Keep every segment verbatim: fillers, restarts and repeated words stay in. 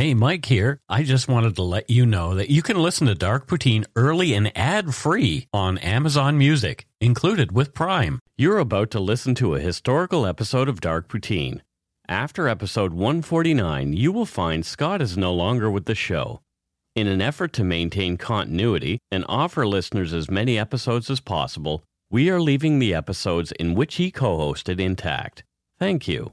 Hey, Mike here. I just wanted to let you know that you can listen to Dark Poutine early and ad-free on Amazon Music, included with Prime. You're about to listen to a historical episode of Dark Poutine. After episode one forty-nine, you will find Scott is no longer with the show. In an effort to maintain continuity and offer listeners as many episodes as possible, we are leaving the episodes in which he co-hosted intact. Thank you.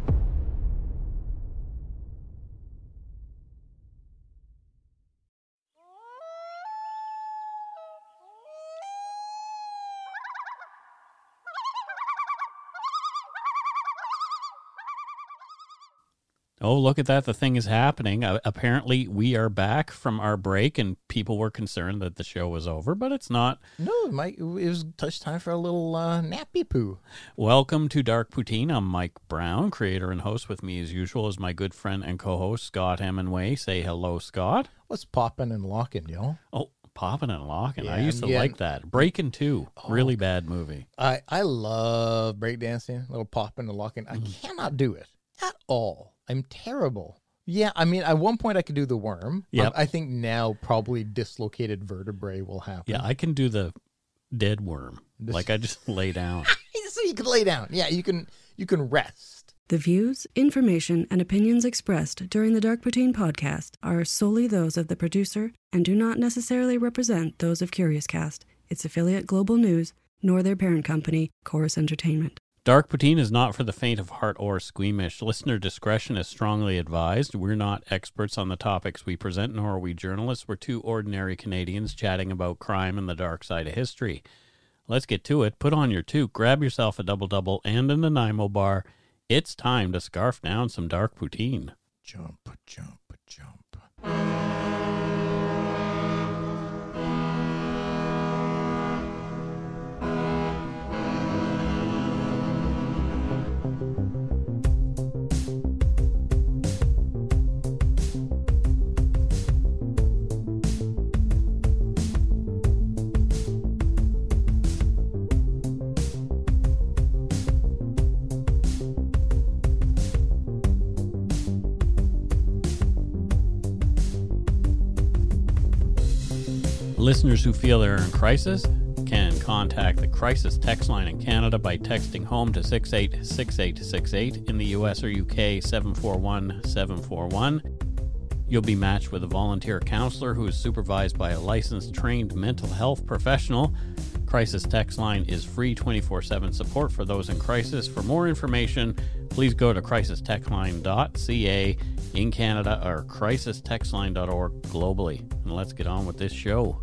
Oh, look at that. The thing is happening. Uh, apparently, we are back from our break, and people were concerned that the show was over, but it's not. No, it, might, it was touch time for a little uh, nappy poo. Welcome to Dark Poutine. I'm Mike Brown, creator and host. With me, as usual, is my good friend and co-host, Scott Hemingway. Say hello, Scott. What's popping and locking, y'all? Oh, popping and locking. Yeah, I used to yeah. like that. Breaking two. Oh. Really bad movie. I, I love breakdancing, little popping and locking. I Mm. cannot do it at all. I'm terrible. Yeah, I mean, at one point I could do the worm. Yep. Um, I think now probably dislocated vertebrae will happen. Yeah, I can do the dead worm. This- Like I just lay down. So you can lay down. Yeah, you can you can rest. The views, information, and opinions expressed during the Dark Poutine podcast are solely those of the producer and do not necessarily represent those of Curious Cast, its affiliate Global News, nor their parent company, Chorus Entertainment. Dark Poutine is not for the faint of heart or squeamish. Listener discretion is strongly advised. We're not experts on the topics we present, nor are we journalists. We're two ordinary Canadians chatting about crime and the dark side of history. Let's get to it. Put on your toque, grab yourself a double-double and an Nanaimo bar. It's time to scarf down some Dark Poutine. Jump, jump, jump. Listeners who feel they're in crisis can contact the Crisis Text Line in Canada by texting HOME to six eight six eight six eight. In the U S or U K, seven four one seven four one. You'll be matched with a volunteer counselor who is supervised by a licensed, trained mental health professional. Crisis Text Line is free twenty-four seven support for those in crisis. For more information, please go to crisis text line dot c a in Canada or crisis text line dot org globally. And let's get on with this show.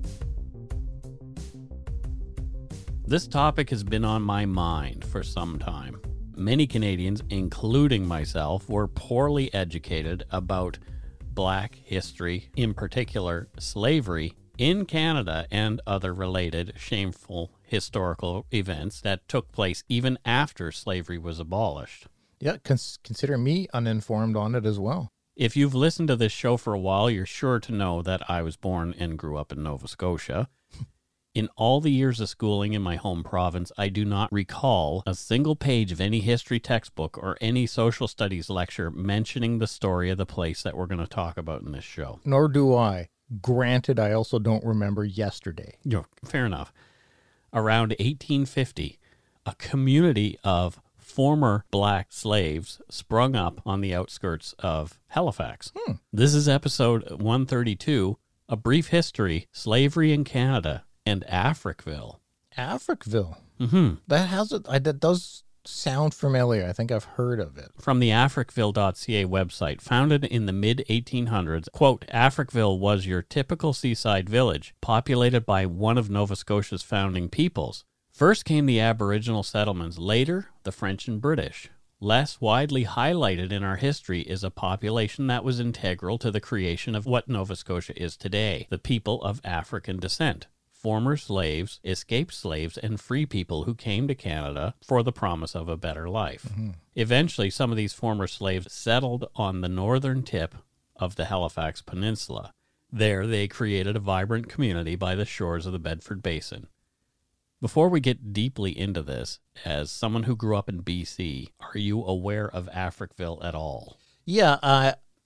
This topic has been on my mind for some time. Many Canadians, including myself, were poorly educated about Black history, in particular slavery, in Canada and other related shameful historical events that took place even after slavery was abolished. Yeah, cons- consider me uninformed on it as well. If you've listened to this show for a while, you're sure to know that I was born and grew up in Nova Scotia. In all the years of schooling in my home province, I do not recall a single page of any history textbook or any social studies lecture mentioning the story of the place that we're going to talk about in this show. Nor do I. Granted, I also don't remember yesterday. Yeah, fair enough. Around eighteen fifty, a community of former black slaves sprung up on the outskirts of Halifax. Hmm. This is episode one thirty-two, A Brief History, Slavery in Canada, and Africville. Africville. Mm-hmm. That has it. I, that does sound familiar. I think I've heard of it. From the Africville dot c a website, founded in the mid eighteen hundreds, quote, Africville was your typical seaside village, populated by one of Nova Scotia's founding peoples. First came the Aboriginal settlements, later the French and British. Less widely highlighted in our history is a population that was integral to the creation of what Nova Scotia is today, the people of African descent. Former slaves, escaped slaves, and free people who came to Canada for the promise of a better life. Mm-hmm. Eventually, some of these former slaves settled on the northern tip of the Halifax Peninsula. There, they created a vibrant community by the shores of the Bedford Basin. Before we get deeply into this, as someone who grew up in B C, are you aware of Africville at all? Yeah, uh,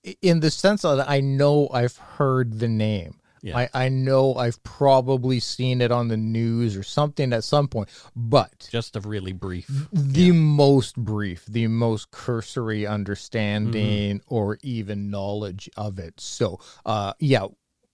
in the sense that I know I've heard the name. Yeah. I, I know I've probably seen it on the news or something at some point, but Just a really brief. the yeah. most brief, the most cursory understanding mm-hmm. or even knowledge of it. So, uh, yeah,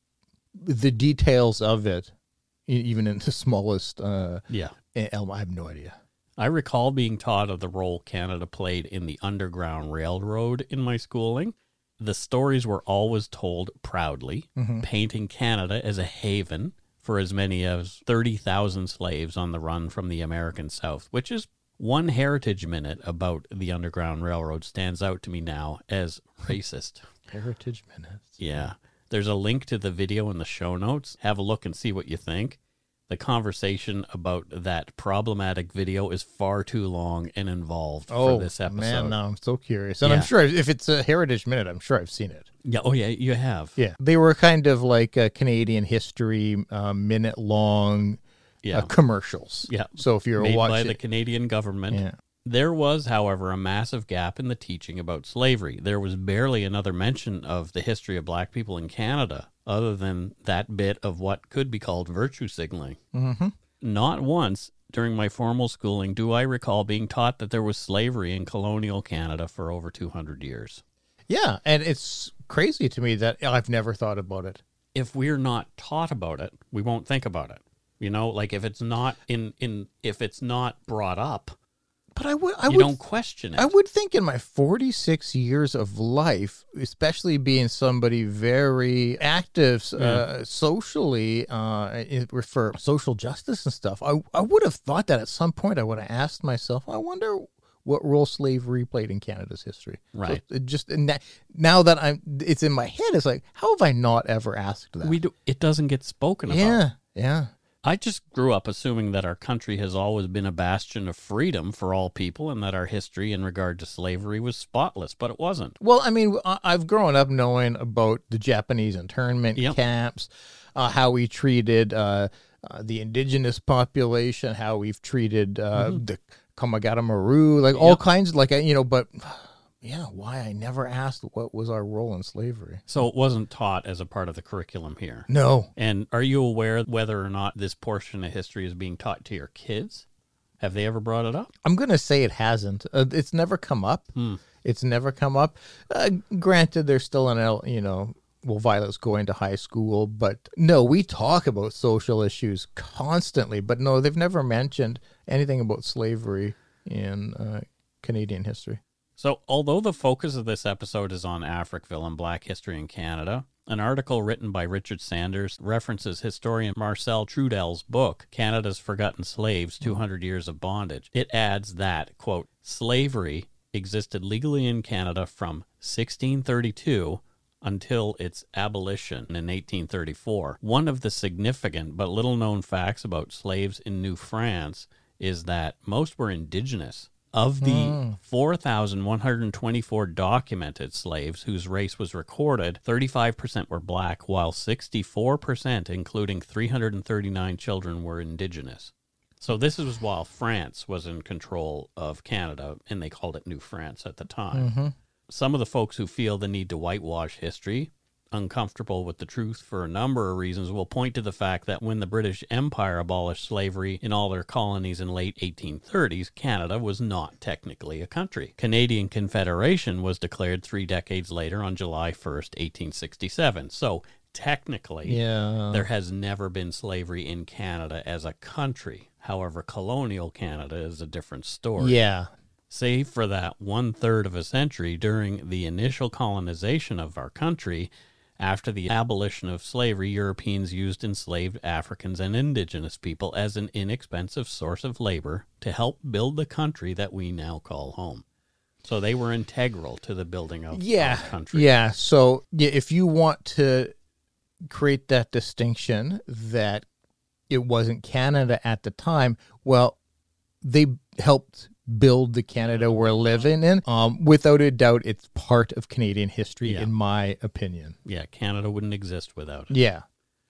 the details of it, even in the smallest uh, yeah. element, I have no idea. I recall being taught of the role Canada played in the Underground Railroad in my schooling. The stories were always told proudly, mm-hmm. painting Canada as a haven for as many as thirty thousand slaves on the run from the American South, which is one heritage minute about the Underground Railroad stands out to me now as racist. Heritage minutes? Yeah. There's a link to the video in the show notes. Have a look and see what you think. The conversation about that problematic video is far too long and involved oh, for this episode. Man, no, I'm so curious. And yeah. I'm sure if it's a Heritage Minute, I'm sure I've seen it. Yeah. Oh, yeah, you have. Yeah. They were kind of like a Canadian history uh, minute-long yeah. uh, commercials. Yeah. So if you're Made watching... by the Canadian government. Yeah. There was, however, a massive gap in the teaching about slavery. There was barely another mention of the history of black people in Canada, other than that bit of what could be called virtue signaling. Mm-hmm. Not once during my formal schooling do I recall being taught that there was slavery in colonial Canada for over two hundred years. Yeah, and it's crazy to me that I've never thought about it. If we're not taught about it, we won't think about it. You know, like if it's not in, in if it's not brought up, But I would, I you would, don't question it. I would think in my forty-six years of life, especially being somebody very active uh, Yeah. socially, uh, for social justice and stuff, I, I would have thought that at some point I would have asked myself, I wonder what role slavery played in Canada's history. Right. So it just and that, now that I'm, it's in my head, it's like, how have I not ever asked that? We do, it doesn't get spoken about. yeah, yeah. I just grew up assuming that our country has always been a bastion of freedom for all people and that our history in regard to slavery was spotless, but it wasn't. Well, I mean, I- I've grown up knowing about the Japanese internment Yep. camps, uh, how we treated uh, uh, the indigenous population, how we've treated uh, Mhm. the Kamagata Maru, like all Yep. kinds, like, you know, but yeah, why I never asked what was our role in slavery. So it wasn't taught as a part of the curriculum here. No. And are you aware whether or not this portion of history is being taught to your kids? Have they ever brought it up? I'm going to say it hasn't. Uh, it's never come up. Hmm. It's never come up. Uh, granted, there's still an, el- you know, well, Violet's going to high school, but no, we talk about social issues constantly, but no, they've never mentioned anything about slavery in uh, Canadian history. So, although the focus of this episode is on Africville and black history in Canada, an article written by Richard Sanders references historian Marcel Trudell's book, Canada's Forgotten Slaves, two hundred Years of Bondage. It adds that, quote, slavery existed legally in Canada from sixteen thirty-two until its abolition in eighteen thirty-four. One of the significant but little-known facts about slaves in New France is that most were indigenous. Of the mm. four thousand one hundred twenty-four documented slaves whose race was recorded, thirty-five percent were black, while sixty-four percent, including three hundred thirty-nine children, were indigenous. So this was while France was in control of Canada, and they called it New France at the time. Mm-hmm. Some of the folks who feel the need to whitewash history, uncomfortable with the truth for a number of reasons, will point to the fact that when the British Empire abolished slavery in all their colonies in late eighteen thirties, Canada was not technically a country. Canadian Confederation was declared three decades later on July first, eighteen sixty-seven. So technically, yeah. there has never been slavery in Canada as a country. However, colonial Canada is a different story. Yeah. Save for that one-third of a century during the initial colonization of our country, after the abolition of slavery, Europeans used enslaved Africans and indigenous people as an inexpensive source of labor to help build the country that we now call home. So they were integral to the building of yeah. our country. Yeah. So yeah, if you want to create that distinction that it wasn't Canada at the time, well, they helped build the Canada we're living in. Um, without a doubt, it's part of Canadian history, Yeah. in my opinion. Yeah, Canada wouldn't exist without it. Yeah.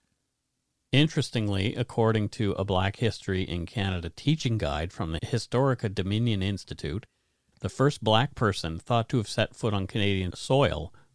Interestingly, according to a Black History in Canada teaching guide from the Historica Dominion Institute, the first black person thought to have set foot on Canadian soil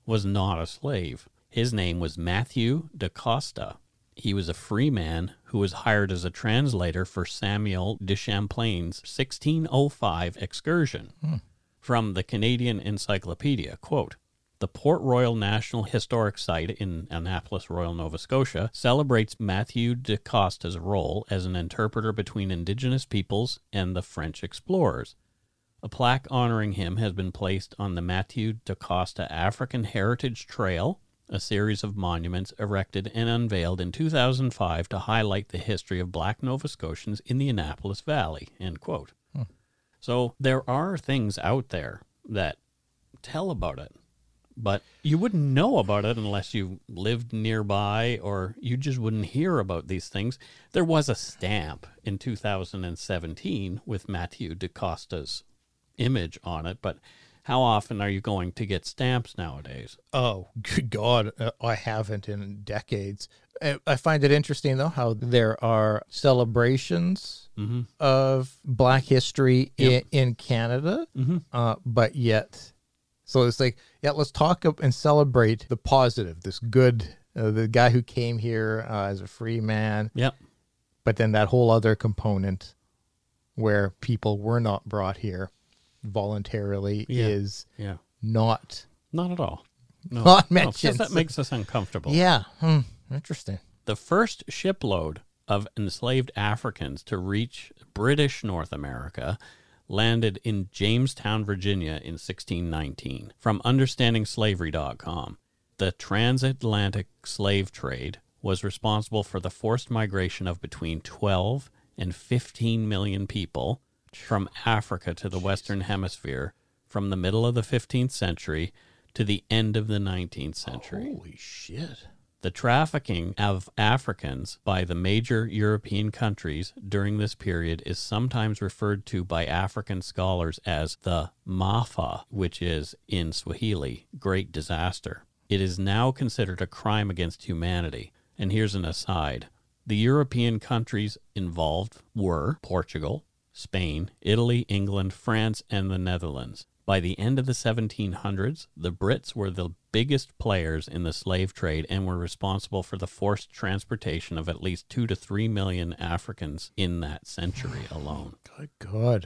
was not a slave. His name was Matthew da Costa. He was a free man who was hired as a translator for Samuel de Champlain's sixteen oh five excursion. Hmm. From the Canadian Encyclopedia, quote, "The Port Royal National Historic Site in Annapolis Royal, Nova Scotia, celebrates Matthew da Costa's role as an interpreter between Indigenous peoples and the French explorers. A plaque honoring him has been placed on the Matthew da Costa African Heritage Trail, a series of monuments erected and unveiled in two thousand five to highlight the history of Black Nova Scotians in the Annapolis Valley," end quote. Hmm. So there are things out there that tell about it, but you wouldn't know about it unless you lived nearby, or you just wouldn't hear about these things. There was a stamp in two thousand seventeen with Matthew da Costa's image on it, but how often are you going to get stamps nowadays? Oh, good God, uh, I haven't in decades. I, I find it interesting, though, how there are celebrations Mm-hmm. of Black history Yep. in, in Canada, Mm-hmm. uh, but yet, so it's like, yeah, let's talk up and celebrate the positive, this good, uh, the guy who came here uh, as a free man, Yep. but then that whole other component where people were not brought here voluntarily Yeah. is Yeah. not Not at all. No. Not No, because mentioned. that makes us uncomfortable. Yeah. Hmm. Interesting. The first shipload of enslaved Africans to reach British North America landed in Jamestown, Virginia in sixteen nineteen. From understanding slavery dot com, the transatlantic slave trade was responsible for the forced migration of between twelve and fifteen million people from Africa to the Western Hemisphere from the middle of the fifteenth century to the end of the nineteenth century. Holy shit. The trafficking of Africans by the major European countries during this period is sometimes referred to by African scholars as the Maafa, which is, in Swahili, great disaster. It is now considered a crime against humanity. And here's an aside. The European countries involved were Portugal, Spain, Italy, England, France, and the Netherlands. By the end of the seventeen hundreds, the Brits were the biggest players in the slave trade and were responsible for the forced transportation of at least two to three million Africans in that century alone. Good God.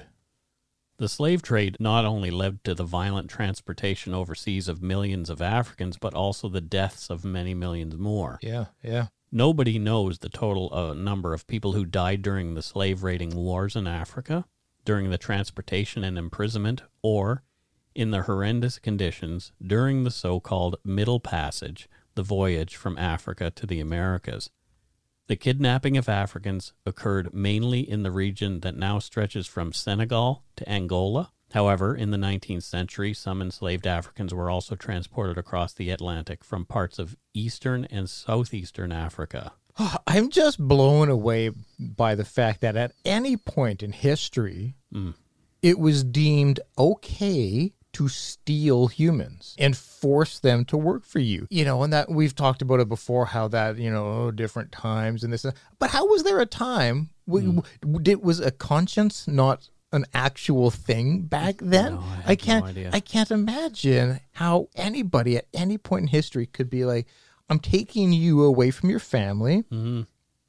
The slave trade not only led to the violent transportation overseas of millions of Africans, but also the deaths of many millions more. Yeah. Yeah. Nobody knows the total uh, number of people who died during the slave raiding wars in Africa, during the transportation and imprisonment, or in the horrendous conditions during the so-called Middle Passage, the voyage from Africa to the Americas. The kidnapping of Africans occurred mainly in the region that now stretches from Senegal to Angola. However, in the nineteenth century, some enslaved Africans were also transported across the Atlantic from parts of eastern and southeastern Africa. I'm just blown away by the fact that at any point in history, Mm. it was deemed okay to steal humans and force them to work for you. You know, and that we've talked about it before, how that, you know, oh, different times and this. But how was there a time, mm. did, was a conscience not an actual thing back then? No, I have I can't, no idea. I can't imagine how anybody at any point in history could be like, I'm taking you away from your family. Mm-hmm.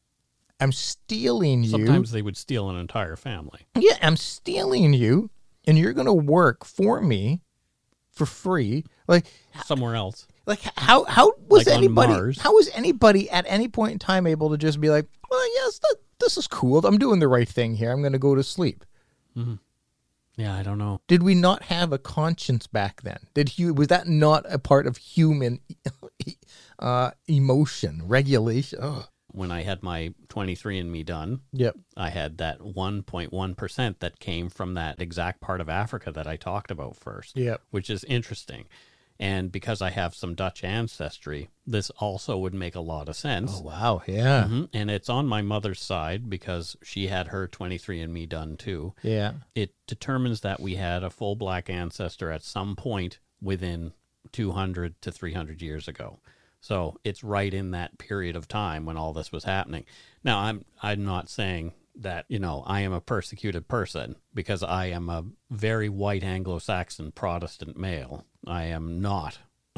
I'm stealing you. Sometimes they would steal an entire family. Yeah, I'm stealing you, and you're going to work for me for free. Like Somewhere else. Like how how was Like on anybody Mars. how was anybody at any point in time able to just be like, well, yes, that, this is cool. I'm doing the right thing here. I'm going to go to sleep. Mm-hmm. Yeah, I don't know. Did we not have a conscience back then? Did you was that not a part of human uh, emotion regulation? Ugh. When I had my twenty-three and me done, Yep. I had that one point one percent that came from that exact part of Africa that I talked about first, Yep. which is interesting. And because I have some Dutch ancestry, this also would make a lot of sense. Oh wow. Yeah. hmm And it's on my mother's side because she had her twenty-three and me done too. Yeah. It determines that we had a full black ancestor at some point within two hundred to three hundred years ago. So it's right in that period of time when all this was happening. Now, I'm I'm not saying that, you know, I am a persecuted person because I am a very white Anglo-Saxon Protestant male. I am not.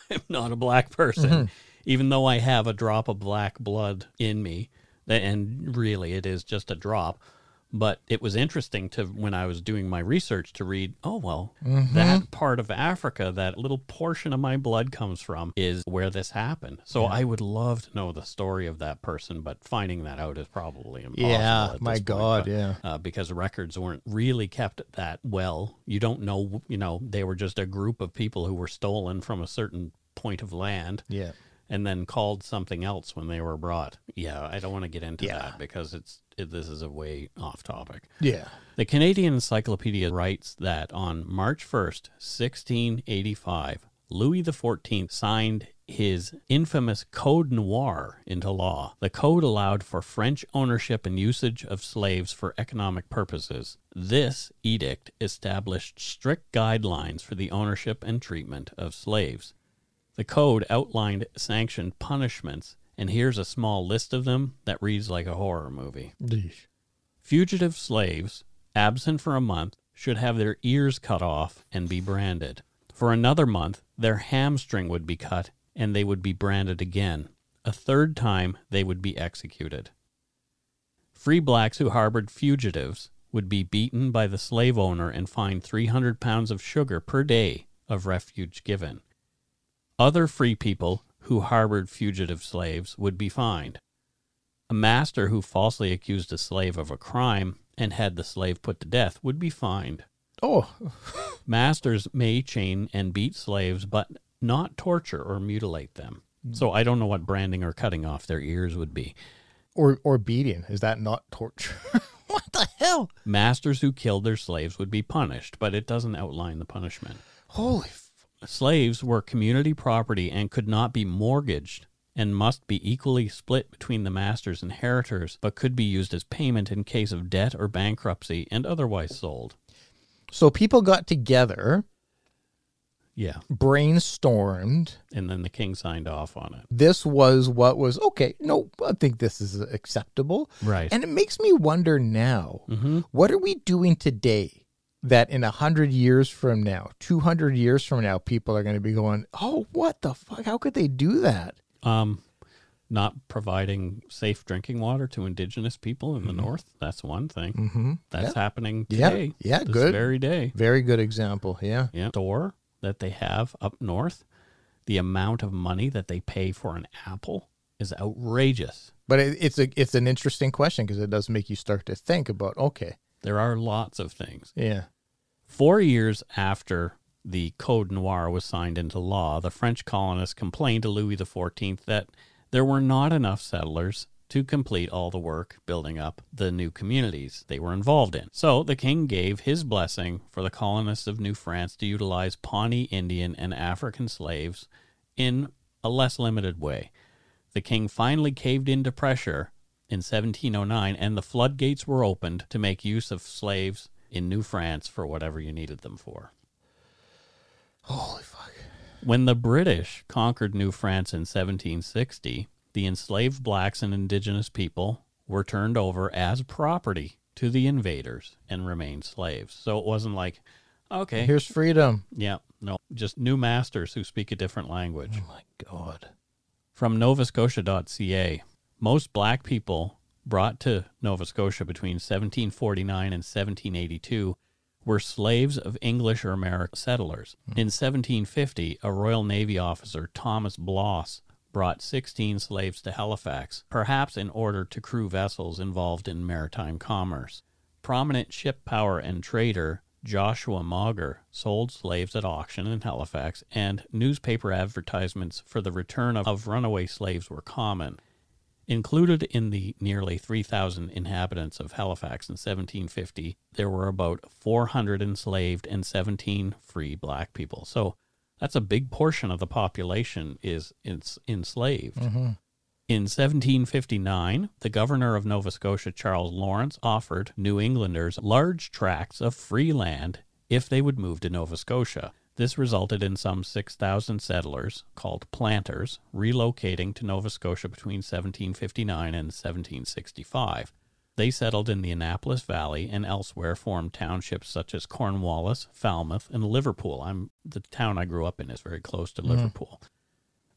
I'm not a black person, mm-hmm. even though I have a drop of black blood in me. And really, it is just a drop. But it was interesting to, when I was doing my research, to read, oh, well, mm-hmm. that part of Africa, that little portion of my blood comes from, is where this happened. So yeah. I would love to know the story of that person, but finding that out is probably impossible. Yeah, my point, God, but, yeah. Uh, because records weren't really kept that well. You don't know, you know, they were just a group of people who were stolen from a certain point of land. Yeah. And then called something else when they were brought. Yeah, I don't want to get into yeah. that because it's it, this is a way off topic. Yeah. The Canadian Encyclopedia writes that on March first, sixteen eighty-five, Louis the fourteenth signed his infamous Code Noir into law. The code allowed for French ownership and usage of slaves for economic purposes. This edict established strict guidelines for the ownership and treatment of slaves. The code outlined sanctioned punishments, and here's a small list of them that reads like a horror movie. Yeesh. Fugitive slaves, absent for a month, should have their ears cut off and be branded. For another month, their hamstring would be cut, and they would be branded again. A third time, they would be executed. Free blacks who harbored fugitives would be beaten by the slave owner and fined three hundred pounds of sugar per day of refuge given. Other free people who harbored fugitive slaves would be fined. A master who falsely accused a slave of a crime and had the slave put to death would be fined. Oh. Masters may chain and beat slaves, but not torture or mutilate them. So I don't know what branding or cutting off their ears would be. Or or beating. Is that not torture? What the hell? Masters who killed their slaves would be punished, but it doesn't outline the punishment. Holy f- Slaves were community property and could not be mortgaged and must be equally split between the master's inheritors, but could be used as payment in case of debt or bankruptcy and otherwise sold. So people got together, yeah, brainstormed, and then the king signed off on it. This was what was, okay, no, I think this is acceptable. Right. And it makes me wonder now, mm-hmm. what are we doing today that in one hundred years from now, two hundred years from now, people are going to be going, oh, what the fuck? How could they do that? Um, not providing safe drinking water to indigenous people in the mm-hmm. north. That's one thing. Mm-hmm. That's yeah. happening today. Yeah, yeah this good. very day. Very good example, yeah. Yeah. Store that they have up north, the amount of money that they pay for an apple is outrageous. But it, it's a it's an interesting question because it does make you start to think about, okay. There are lots of things. Yeah. Four years after the Code Noir was signed into law, the French colonists complained to Louis the fourteenth that there were not enough settlers to complete all the work building up the new communities they were involved in. So the king gave his blessing for the colonists of New France to utilize Pawnee Indian and African slaves in a less limited way. The king finally caved into pressure in seventeen oh nine, and the floodgates were opened to make use of slaves in New France for whatever you needed them for. Holy fuck. When the British conquered New France in seventeen sixty, the enslaved blacks and indigenous people were turned over as property to the invaders and remained slaves. So it wasn't like, okay, here's freedom. Yeah, no, just new masters who speak a different language. Oh my God. From nova scotia dot c a, most black people brought to Nova Scotia between seventeen forty-nine and seventeen eighty-two were slaves of English or American settlers. Mm. In seventeen fifty, a Royal Navy officer, Thomas Bloss, brought sixteen slaves to Halifax, perhaps in order to crew vessels involved in maritime commerce. Prominent ship power and trader Joshua Mauger sold slaves at auction in Halifax, and newspaper advertisements for the return of, of runaway slaves were common. Included in the nearly three thousand inhabitants of Halifax in seventeen fifty, there were about four hundred enslaved and seventeen free black people. So that's a big portion of the population is enslaved. Mm-hmm. In seventeen fifty-nine, the governor of Nova Scotia, Charles Lawrence, offered New Englanders large tracts of free land if they would move to Nova Scotia. This resulted in some six thousand settlers, called planters, relocating to Nova Scotia between seventeen fifty-nine and seventeen sixty-five. They settled in the Annapolis Valley and elsewhere, formed townships such as Cornwallis, Falmouth, and Liverpool. I'm the town I grew up in is very close to mm-hmm. Liverpool.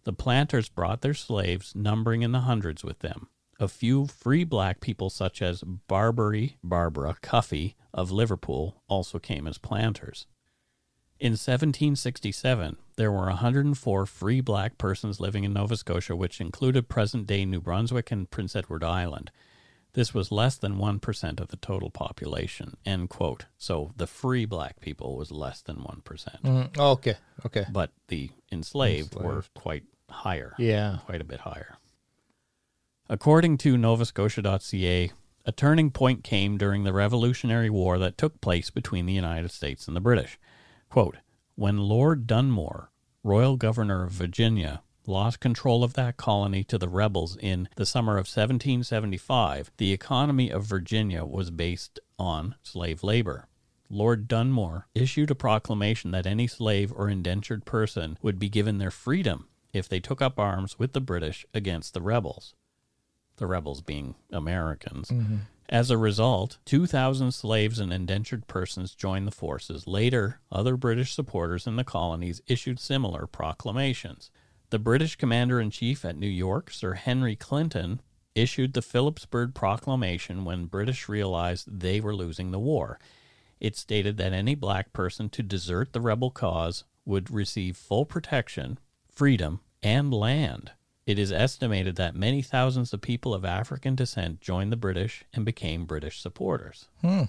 The planters brought their slaves, numbering in the hundreds with them. A few free black people, such as Barbary Barbara Cuffey of Liverpool, also came as planters. In seventeen sixty-seven, there were one hundred four free black persons living in Nova Scotia, which included present-day New Brunswick and Prince Edward Island. This was less than one percent of the total population, end quote. So the free black people was less than one percent. Mm, okay, okay. But the enslaved, Enslaved. were quite higher. Yeah. Quite a bit higher. According to Nova Scotia dot C A, a turning point came during the Revolutionary War that took place between the United States and the British. Quote, when Lord Dunmore, Royal Governor of Virginia, lost control of that colony to the rebels in the summer of seventeen seventy-five, the economy of Virginia was based on slave labor. Lord Dunmore issued a proclamation that any slave or indentured person would be given their freedom if they took up arms with the British against the rebels. The rebels being Americans. Mm-hmm. As a result, two thousand slaves and indentured persons joined the forces. Later, other British supporters in the colonies issued similar proclamations. The British commander-in-chief at New York, Sir Henry Clinton, issued the Philipsburg Proclamation when British realized they were losing the war. It stated that any black person to desert the rebel cause would receive full protection, freedom, and land. It is estimated that many thousands of people of African descent joined the British and became British supporters. Hmm.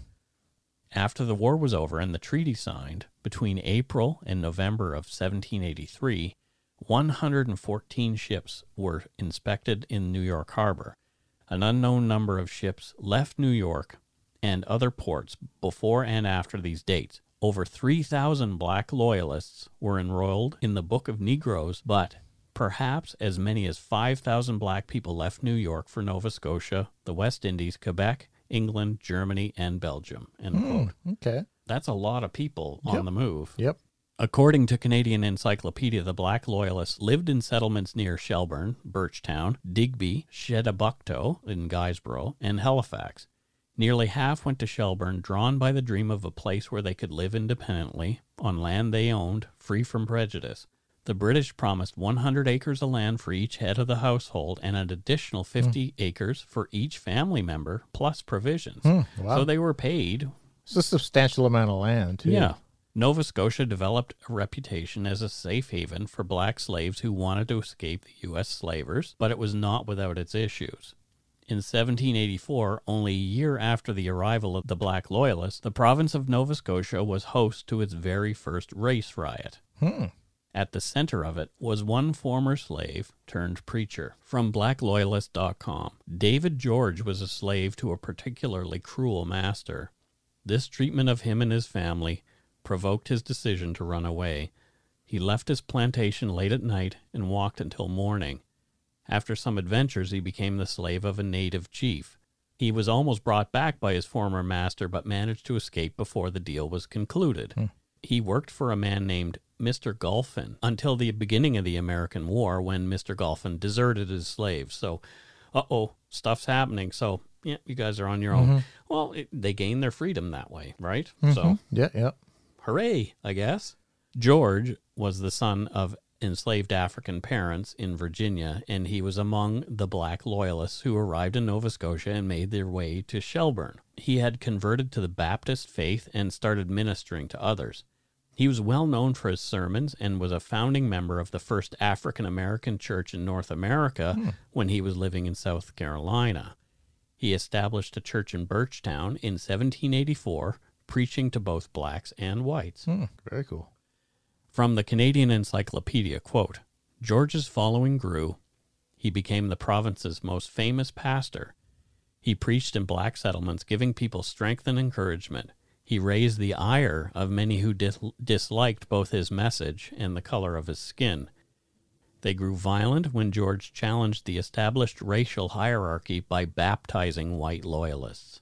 After the war was over and the treaty signed, between April and November of seventeen eighty-three, one hundred fourteen ships were inspected in New York Harbor. An unknown number of ships left New York and other ports before and after these dates. Over three thousand black loyalists were enrolled in the Book of Negroes, but perhaps as many as five thousand black people left New York for Nova Scotia, the West Indies, Quebec, England, Germany, and Belgium. End quote. Mm, okay. That's a lot of people on Yep. the move. Yep. According to Canadian Encyclopedia, the Black Loyalists lived in settlements near Shelburne, Birchtown, Digby, Chedabucto in Guysborough, and Halifax. Nearly half went to Shelburne, drawn by the dream of a place where they could live independently, on land they owned, free from prejudice. The British promised one hundred acres of land for each head of the household and an additional fifty mm. acres for each family member, plus provisions. Mm, wow. So they were paid. It's a substantial amount of land, too. Yeah. Nova Scotia developed a reputation as a safe haven for black slaves who wanted to escape the U S slavers, but it was not without its issues. In seventeen eighty-four, only a year after the arrival of the Black Loyalists, the province of Nova Scotia was host to its very first race riot. Hmm. At the center of it was one former slave turned preacher. From black loyalist dot com, David George was a slave to a particularly cruel master. This treatment of him and his family provoked his decision to run away. He left his plantation late at night and walked until morning. After some adventures, he became the slave of a native chief. He was almost brought back by his former master, but managed to escape before the deal was concluded. Hmm. He worked for a man named Mister Golphin until the beginning of the American War, when Mister Golphin deserted his slaves. So, uh-oh, stuff's happening. So, yeah, you guys are on your own. Mm-hmm. Well, it, they gained their freedom that way, right? Mm-hmm. So, yeah, yeah. hooray, I guess. George was the son of enslaved African parents in Virginia, and he was among the black loyalists who arrived in Nova Scotia and made their way to Shelburne. He had converted to the Baptist faith and started ministering to others. He was well known for his sermons and was a founding member of the first African-American church in North America hmm. when he was living in South Carolina. He established a church in Birchtown in seventeen eighty-four, preaching to both blacks and whites. Hmm. Very cool. From the Canadian Encyclopedia, quote, George's following grew. He became the province's most famous pastor. He preached in black settlements, giving people strength and encouragement. He raised the ire of many who dis- disliked both his message and the color of his skin. They grew violent when George challenged the established racial hierarchy by baptizing white loyalists.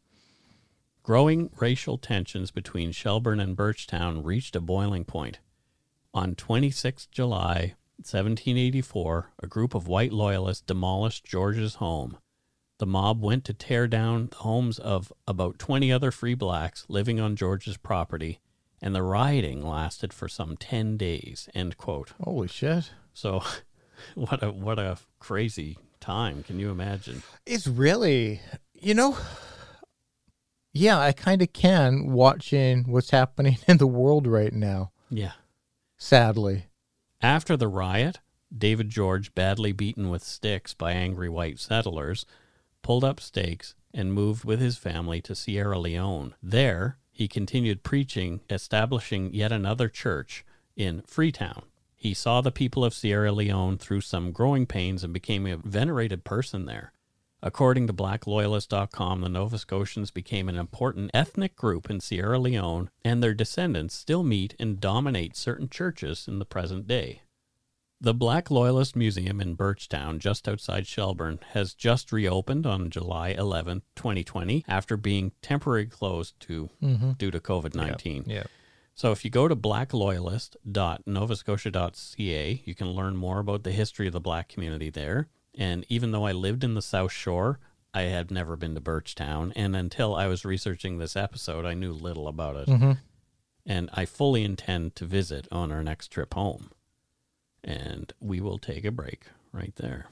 Growing racial tensions between Shelburne and Birchtown reached a boiling point. On the twenty-sixth of July, seventeen eighty-four, a group of white loyalists demolished George's home. The mob went to tear down the homes of about twenty other free blacks living on George's property, and the rioting lasted for some ten days, end quote. Holy shit. So, What a what a crazy time. Can you imagine? It's really, you know, yeah, I kind of can, watching what's happening in the world right now, Yeah. sadly. After the riot, David George, badly beaten with sticks by angry white settlers, pulled up stakes and moved with his family to Sierra Leone. There, he continued preaching, establishing yet another church in Freetown. He saw the people of Sierra Leone through some growing pains and became a venerated person there. According to black loyalist dot com, the Nova Scotians became an important ethnic group in Sierra Leone, and their descendants still meet and dominate certain churches in the present day. The Black Loyalist Museum in Birchtown, just outside Shelburne, has just reopened on July eleventh, twenty twenty, after being temporarily closed to Mm-hmm. due to COVID nineteen. Yeah. So if you go to black loyalist dot nova scotia dot c a, you can learn more about the history of the black community there. And even though I lived in the South Shore, I had never been to Birchtown. And until I was researching this episode, I knew little about it. Mm-hmm. And I fully intend to visit on our next trip home. And we will take a break right there.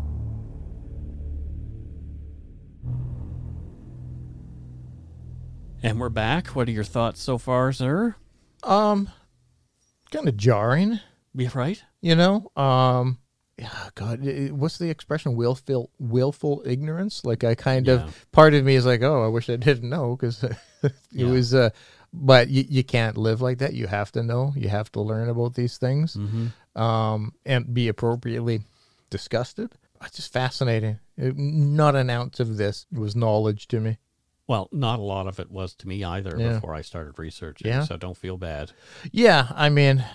And we're back. What are your thoughts so far, sir? Um, kind of jarring, Yeah, right? you know. Um, yeah, God, it- what's the expression? Willful, willful ignorance. Like I kind Yeah. of, part of me is like, oh, I wish I didn't know, because it Yeah. was. Uh, but you, you can't live like that. You have to know. You have to learn about these things, Mm-hmm. um, and be appropriately disgusted. It's just fascinating. It- not an ounce of this was knowledge to me. Well, not a lot of it was to me either Yeah. before I started researching, Yeah. so don't feel bad. Yeah, I mean,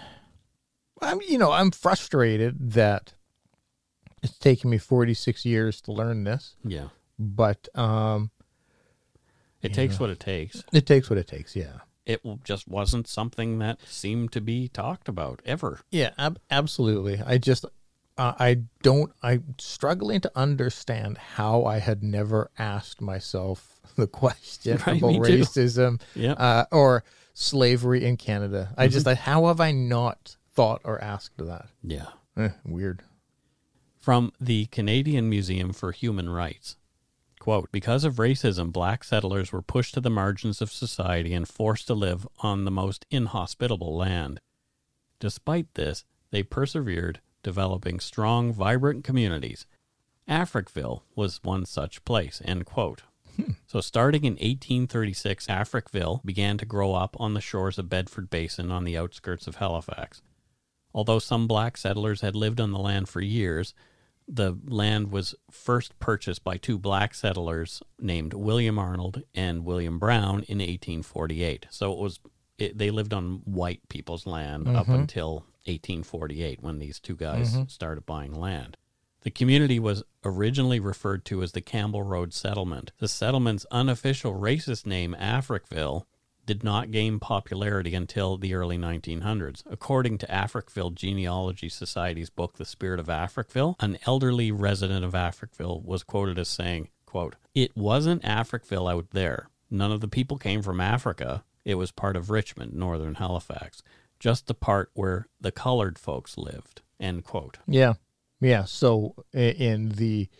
I'm you know I'm frustrated that it's taken me forty-six years to learn this, Yeah. but um, It takes what it takes. it takes what it takes. Yeah, It w- just wasn't something that seemed to be talked about ever. yeah, ab- absolutely. I just uh, I don't. I'm struggling to understand how I had never asked myself the question Right, about me too. racism Yeah. uh, or slavery in Canada. I just like, how have I not thought or asked that? Yeah. Eh, weird. From the Canadian Museum for Human Rights. Quote, because of racism, black settlers were pushed to the margins of society and forced to live on the most inhospitable land. Despite this, they persevered, developing strong, vibrant communities. Africville was one such place, end quote. So starting in eighteen thirty-six, Africville began to grow up on the shores of Bedford Basin on the outskirts of Halifax. Although some black settlers had lived on the land for years, the land was first purchased by two black settlers named William Arnold and William Brown in eighteen forty-eight. So it was it, they lived on white people's land up until eighteen forty-eight when these two guys started buying land. The community was originally referred to as the Campbell Road Settlement. The settlement's unofficial racist name, Africville, did not gain popularity until the early nineteen hundreds. According to Africville Genealogy Society's book, The Spirit of Africville, an elderly resident of Africville was quoted as saying, quote, it wasn't Africville out there. None of the people came from Africa. It was part of Richmond, northern Halifax, just the part where the colored folks lived, end quote. Yeah. Yeah. So i- in the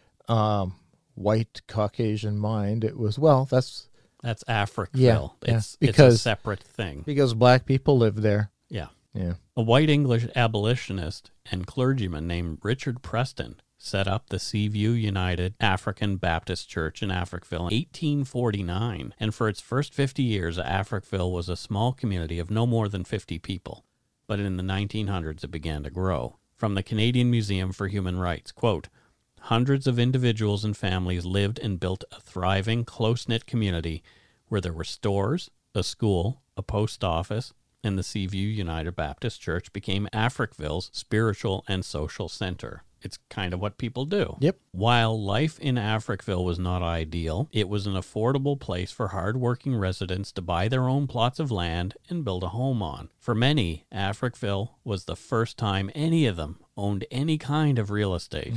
um, white Caucasian mind, it was, well, that's That's Africville. Yeah, yeah, It's, it's because- a separate thing. because black people live there. Yeah. Yeah. A white English abolitionist and clergyman named Richard Preston set up the Seaview United African Baptist Church in Africville in eighteen forty-nine, and for its first fifty years, Africville was a small community of no more than fifty people. But in the nineteen hundreds, it began to grow. From the Canadian Museum for Human Rights, quote, hundreds of individuals and families lived and built a thriving, close-knit community where there were stores, a school, a post office, and the Seaview United Baptist Church became Africville's spiritual and social center. It's kind of what people do. Yep. While life in Africville was not ideal, it was an affordable place for hard-working residents to buy their own plots of land and build a home on. For many, Africville was the first time any of them owned any kind of real estate.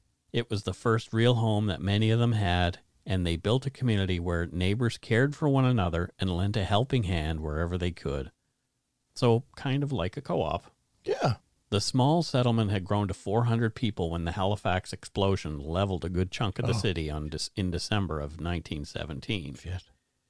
It was the first real home that many of them had, and they built a community where neighbors cared for one another and lent a helping hand wherever they could. So, kind of like a co-op. Yeah. The small settlement had grown to four hundred people when the Halifax explosion leveled a good chunk of the Oh. city on De- in December of nineteen seventeen. Shit.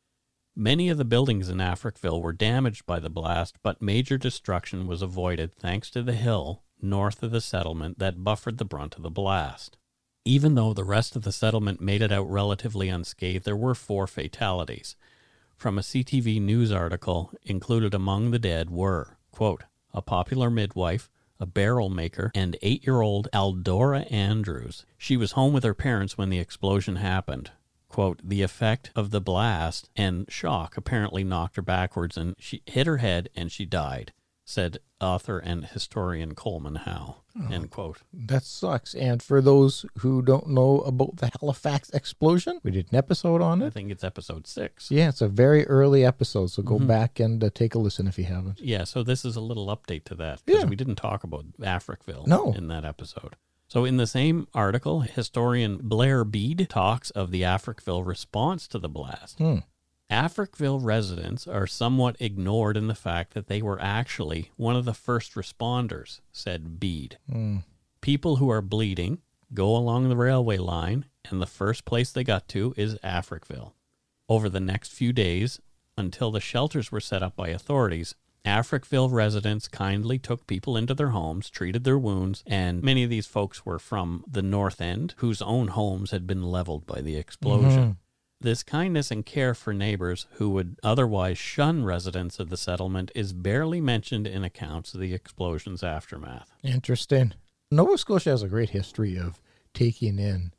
Many of the buildings in Africville were damaged by the blast, but major destruction was avoided thanks to the hill north of the settlement that buffered the brunt of the blast. Even though the rest of the settlement made it out relatively unscathed, there were four fatalities. From a C T V News article, included among the dead were, quote, a popular midwife, a barrel maker, and eight-year-old Aldora Andrews. She was home with her parents when the explosion happened. Quote, the effect of the blast and shock apparently knocked her backwards and she hit her head and she died, said author and historian Coleman Howe, Oh. end quote. That sucks. And for those who don't know about the Halifax explosion, we did an episode on I it. think it's episode six. Yeah, it's a very early episode, so go Mhm. back and uh, take a listen if you haven't. Yeah, so this is a little update to that because Yeah. we didn't talk about Africville No. in that episode. So in the same article, historian Blair Bede talks of the Africville response to the blast. Hmm. Africville residents are somewhat ignored in the fact that they were actually one of the first responders, said Bede. Hmm. People who are bleeding go along the railway line, and the first place they got to is Africville. Over the next few days, until the shelters were set up by authorities, Africville residents kindly took people into their homes, treated their wounds, and many of these folks were from the North End, whose own homes had been leveled by the explosion. Mhm. This kindness and care for neighbors who would otherwise shun residents of the settlement is barely mentioned in accounts of the explosion's aftermath. Interesting. Nova Scotia has a great history of taking in.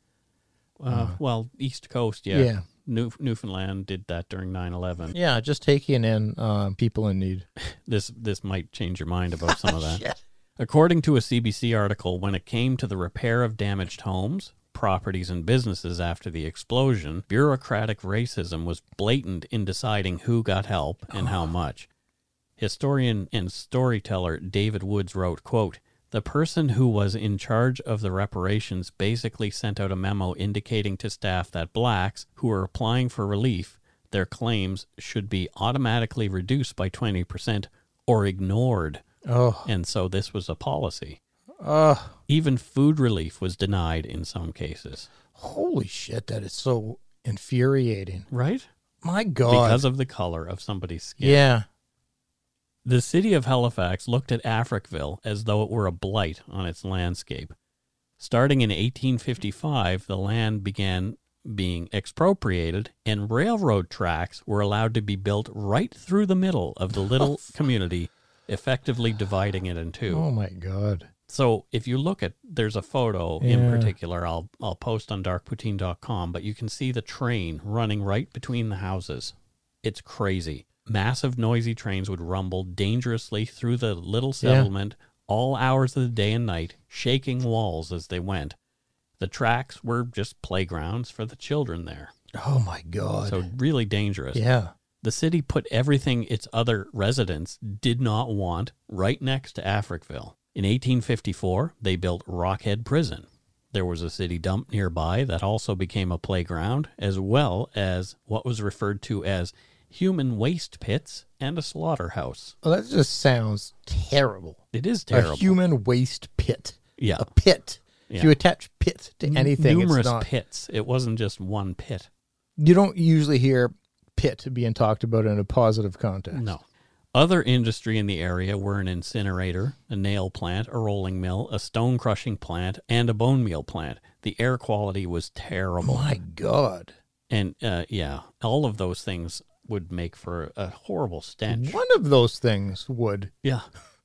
Uh, well, East Coast, yeah. Yeah. New, Newfoundland did that during nine eleven. Yeah, just taking in uh, people in need. This this might change your mind about some of that. According to a C B C article, when it came to the repair of damaged homes, properties, and businesses after the explosion, bureaucratic racism was blatant in deciding who got help and how much. Historian and storyteller David Woods wrote, quote, the person who was in charge of the reparations basically sent out a memo indicating to staff that blacks who were applying for relief, their claims should be automatically reduced by twenty percent or ignored. Oh, And so this was a policy. uh, Even food relief was denied in some cases. holy shit, that is so infuriating. Right? My God. Because of the color of somebody's skin. yeah. The city of Halifax looked at Africville as though it were a blight on its landscape. Starting in eighteen fifty-five, the land began being expropriated, and railroad tracks were allowed to be built right through the middle of the little community, effectively dividing it in two. Oh, my God. So if you look at, there's a photo in Yeah. particular I'll I'll post on dark poutine dot com, but you can see the train running right between the houses. It's crazy. Massive noisy trains would rumble dangerously through the little settlement all hours of the day and night, shaking walls as they went. The tracks were just playgrounds for the children there. Oh, my God. So really dangerous. yeah. The city put everything its other residents did not want right next to Africville. In eighteen fifty-four, they built Rockhead Prison. There was a city dump nearby that also became a playground, as well as what was referred to as human waste pits and a slaughterhouse. Well, that just sounds terrible. It is terrible. A human waste pit. yeah. A pit. If Yeah. you attach pit to anything, Numerous it's not. pits. It wasn't just one pit. You don't usually hear pit being talked about in a positive context. No. Other industry in the area were an incinerator, a nail plant, a rolling mill, a stone crushing plant, and a bone meal plant. The air quality was terrible. My God. And uh, yeah, all of those things would make for a horrible stench. One of those things would. Yeah.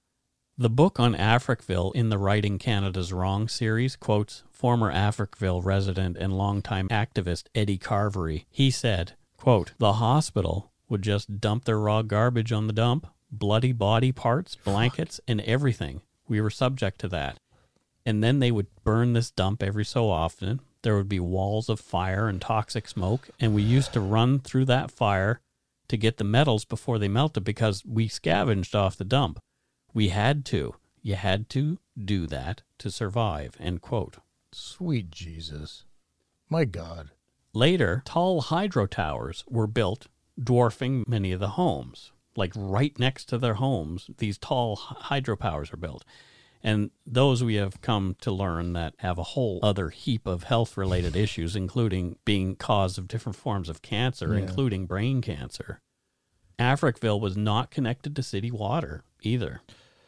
The book on Africville in the Writing Canada's Wrong series quotes former Africville resident and longtime activist Eddie Carvery. He said, quote, the hospital would just dump their raw garbage on the dump, bloody body parts, blankets, and everything. We were subject to that. And then they would burn this dump every so often. There would be walls of fire and toxic smoke, and we used to run through that fire to get the metals before they melted because we scavenged off the dump. We had to. You had to do that to survive, end quote. Sweet Jesus. My God. Later, tall hydro towers were built, dwarfing many of the homes. Like right next to their homes, these tall hydro towers are built. And those we have come to learn that have a whole other heap of health-related issues, including being cause of different forms of cancer, Yeah. including brain cancer. Africville was not connected to city water either.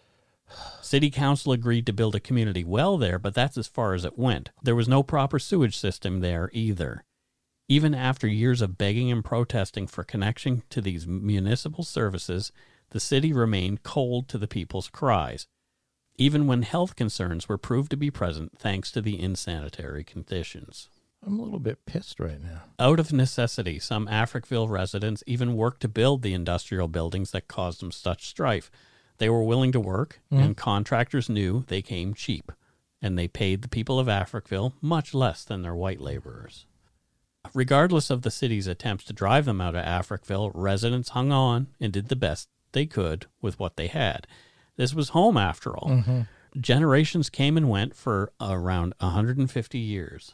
City council agreed to build a community well there, but that's as far as it went. There was no proper sewage system there either. Even after years of begging and protesting for connection to these municipal services, the city remained cold to the people's cries, even when health concerns were proved to be present thanks to the insanitary conditions. I'm a little bit pissed right now. Out of necessity, some Africville residents even worked to build the industrial buildings that caused them such strife. They were willing to work, Mm. and contractors knew they came cheap, and they paid the people of Africville much less than their white laborers. Regardless of the city's attempts to drive them out of Africville, residents hung on and did the best they could with what they had. This was home, after all. Mm-hmm. Generations came and went for around one hundred fifty years.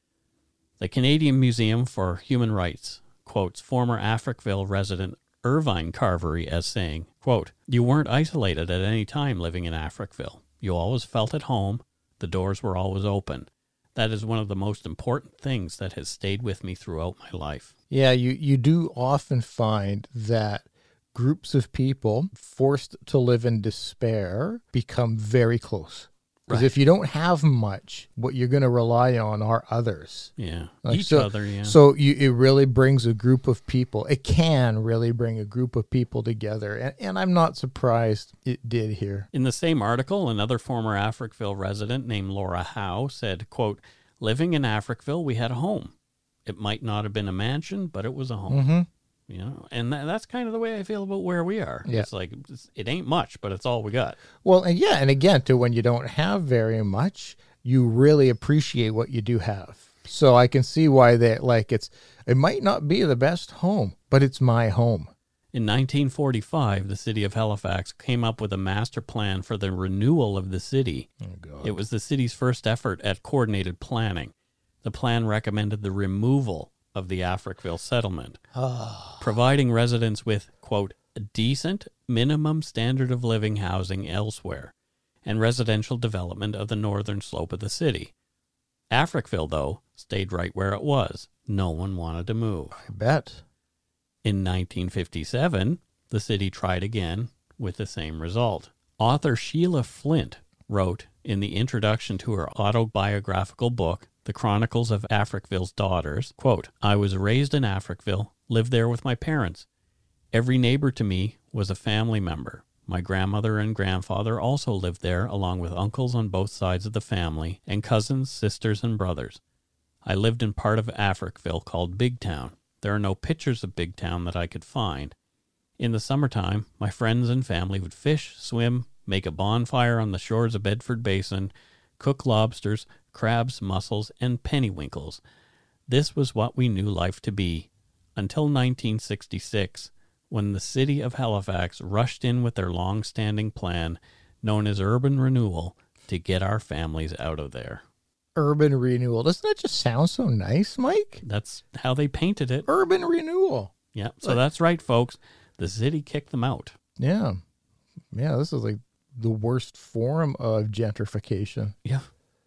The Canadian Museum for Human Rights quotes former Africville resident Irvine Carvery as saying, quote, "You weren't isolated at any time living in Africville. You always felt at home. The doors were always open. That is one of the most important things that has stayed with me throughout my life." Yeah, you, you do often find that groups of people forced to live in despair become very close. Because Right. if you don't have much, what you're going to rely on are others. Yeah, Like, each so, other, yeah. So you, it really brings a group of people. It can really bring a group of people together. And, and I'm not surprised it did here. In the same article, another former Africville resident named Laura Howe said, quote, "Living in Africville, we had a home. It might not have been a mansion, but it was a home." Mm-hmm. You know, and that, that's kind of the way I feel about where we are. Yeah. It's like, it's, it ain't much, but it's all we got. Well, and yeah, and again, to when you don't have very much, you really appreciate what you do have. So I can see why they like it's. It might not be the best home, but it's my home. In nineteen forty-five, the city of Halifax came up with a master plan for the renewal of the city. Oh God! It was the city's first effort at coordinated planning. The plan recommended the removal of the Africville settlement, providing residents with, quote, "a decent minimum standard of living housing elsewhere, and residential development of the northern slope of the city." Africville, though, stayed right where it was. No one wanted to move. I bet. In nineteen fifty-seven, the city tried again with the same result. Author Sheila Flint wrote in the introduction to her autobiographical book, The Chronicles of Africville's Daughters, quote, "I was raised in Africville, lived there with my parents. Every neighbor to me was a family member. My grandmother and grandfather also lived there, along with uncles on both sides of the family, and cousins, sisters, and brothers. I lived in part of Africville called Big Town. There are no pictures of Big Town that I could find. In the summertime, my friends and family would fish, swim, make a bonfire on the shores of Bedford Basin, cook lobsters, crabs, mussels, and pennywinkles. This was what we knew life to be, until nineteen sixty-six, when the city of Halifax rushed in with their long-standing plan, known as urban renewal, to get our families out of there." Urban renewal. Doesn't that just sound so nice, Mike? That's how they painted it. Urban renewal. Yeah, so that's right, folks. The city kicked them out. Yeah. Yeah, this is like the worst form of gentrification. Yeah.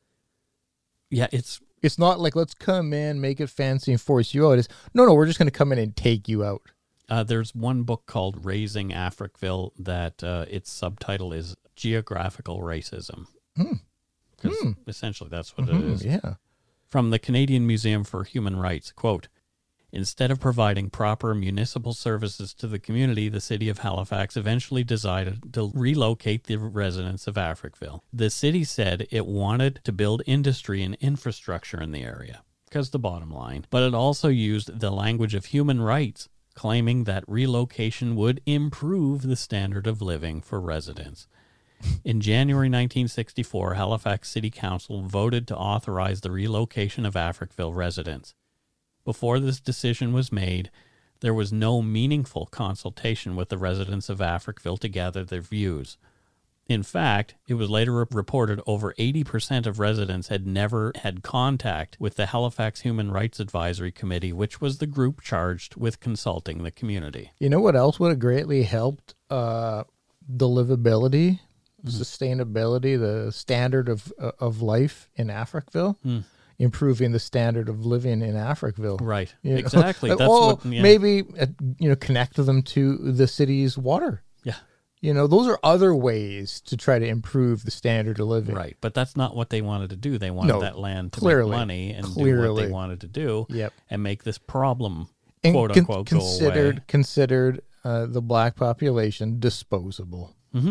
Yeah, it's It's not like, let's come in, make it fancy, and force you out. It's, no, no, we're just going to come in and take you out. uh, there's one book called Raising Africville that uh, its subtitle is Geographical Racism. Hmm. Because Hmm. essentially that's what Mhm, it is. Yeah. From the Canadian Museum for Human Rights, quote, "Instead of providing proper municipal services to the community, the city of Halifax eventually decided to relocate the residents of Africville. The city said it wanted to build industry and infrastructure in the area, because the bottom line, but it also used the language of human rights, claiming that relocation would improve the standard of living for residents. In January nineteen sixty-four, Halifax City Council voted to authorize the relocation of Africville residents. Before this decision was made, there was no meaningful consultation with the residents of Africville to gather their views. In fact, it was later reported over eighty percent of residents had never had contact with the Halifax Human Rights Advisory Committee, which was the group charged with consulting the community. You know what else would have greatly helped uh, the livability? sustainability, the standard of of life in Africville, Mm. improving the standard of living in Africville. Right. You know? Exactly. That's well, what, yeah. maybe uh, you know, connect them to the city's water. Yeah. You know, those are other ways to try to improve the standard of living. Right. But that's not what they wanted to do. They wanted No, that land to clearly, make money and do what clearly. they wanted to do Yep. and make this problem, And quote con- unquote, considered go away. considered uh, the black population disposable. Mm-hmm.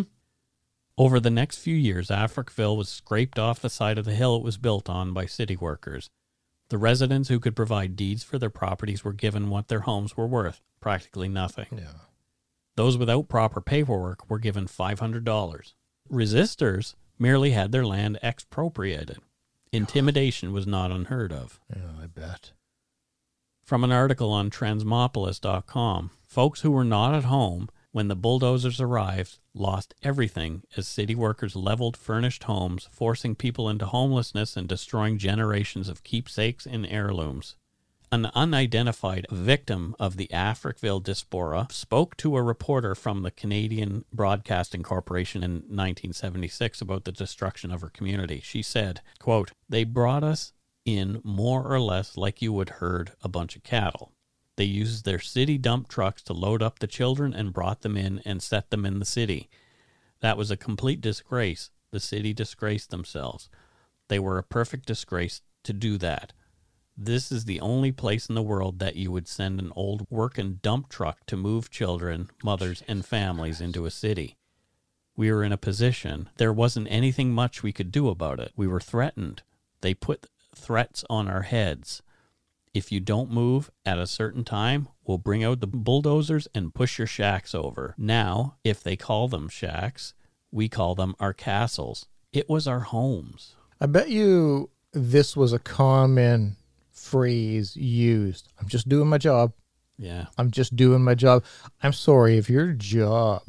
Over the next few years, Africville was scraped off the side of the hill it was built on by city workers. The residents who could provide deeds for their properties were given what their homes were worth, practically nothing. Yeah. Those without proper paperwork were given five hundred dollars. Resistors merely had their land expropriated. Intimidation was not unheard of. Yeah, I bet. From an article on Transmopolis dot com, folks who were not at home when the bulldozers arrived lost everything as city workers leveled furnished homes, forcing people into homelessness and destroying generations of keepsakes and heirlooms. An unidentified victim of the Africville diaspora spoke to a reporter from the Canadian Broadcasting Corporation in nineteen seventy-six about the destruction of her community. She said, quote, "They brought us in more or less like you would herd a bunch of cattle. They used their city dump trucks to load up the children and brought them in and set them in the city. That was a complete disgrace. The city disgraced themselves. They were a perfect disgrace to do that. This is the only place in the world that you would send an old working dump truck to move children, mothers, and families into a city. We were in a position. There wasn't anything much we could do about it. We were threatened. They put threats on our heads. If you don't move at a certain time, we'll bring out the bulldozers and push your shacks over. Now, if they call them shacks, we call them our castles. It was our homes." I bet you this was a common phrase used. I'm just doing my job. Yeah. I'm just doing my job. I'm sorry, if your job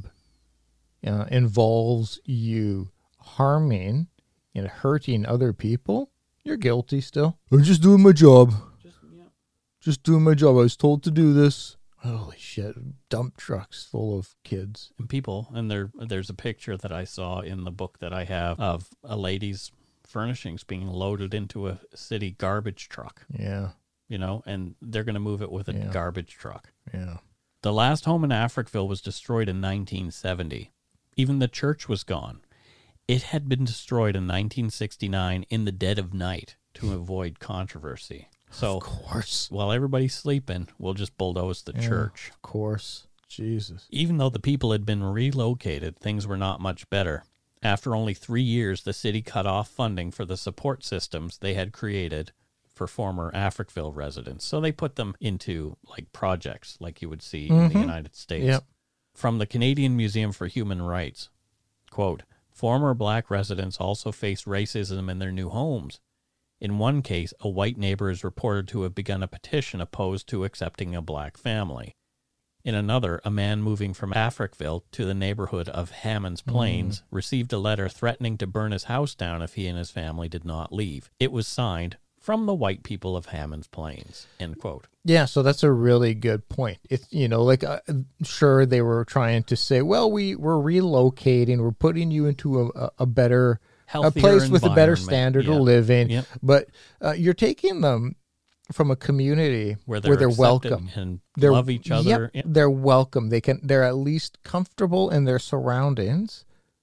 uh, involves you harming and hurting other people, you're guilty still. I'm just doing my job. Just, yeah. Just doing my job. I was told to do this. Holy shit. Dump trucks full of kids. And people, and there, there's a picture that I saw in the book that I have of a lady's furnishings being loaded into a city garbage truck, Yeah. you know, and they're going to move it with a Yeah. garbage truck. Yeah. The last home in Africville was destroyed in nineteen seventy. Even the church was gone. It had been destroyed in nineteen sixty-nine in the dead of night to avoid controversy. So Of course. while everybody's sleeping, we'll just bulldoze the Yeah, church. Of course. Jesus. Even though the people had been relocated, things were not much better. After only three years, the city cut off funding for the support systems they had created for former Africville residents. So they put them into like projects like you would see in the United States. Yep. From the Canadian Museum for Human Rights, quote, "Former black residents also face racism in their new homes. In one case, a white neighbor is reported to have begun a petition opposed to accepting a black family. In another, a man moving from Africville to the neighborhood of Hammond's Plains received a letter threatening to burn his house down if he and his family did not leave. It was signed, 'From the white people of Hammond's Plains,' end quote." Yeah, so that's a really good point. It's, you know, like, uh, sure, they were trying to say, well, we, we're relocating, we're putting you into a, a, a better, a Healthier place with a better environment. standard Yeah. of living. Yep. But uh, you're taking them from a community Where where they're, they're, accepted welcome. and They're, love each other. Yep, they're welcome. They can, they're at least comfortable in their surroundings,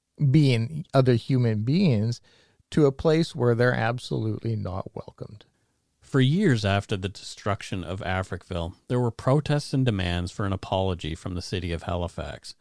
being other human beings, to a place where they're absolutely not welcomed. For years after the destruction of Africville, there were protests and demands for an apology from the city of Halifax.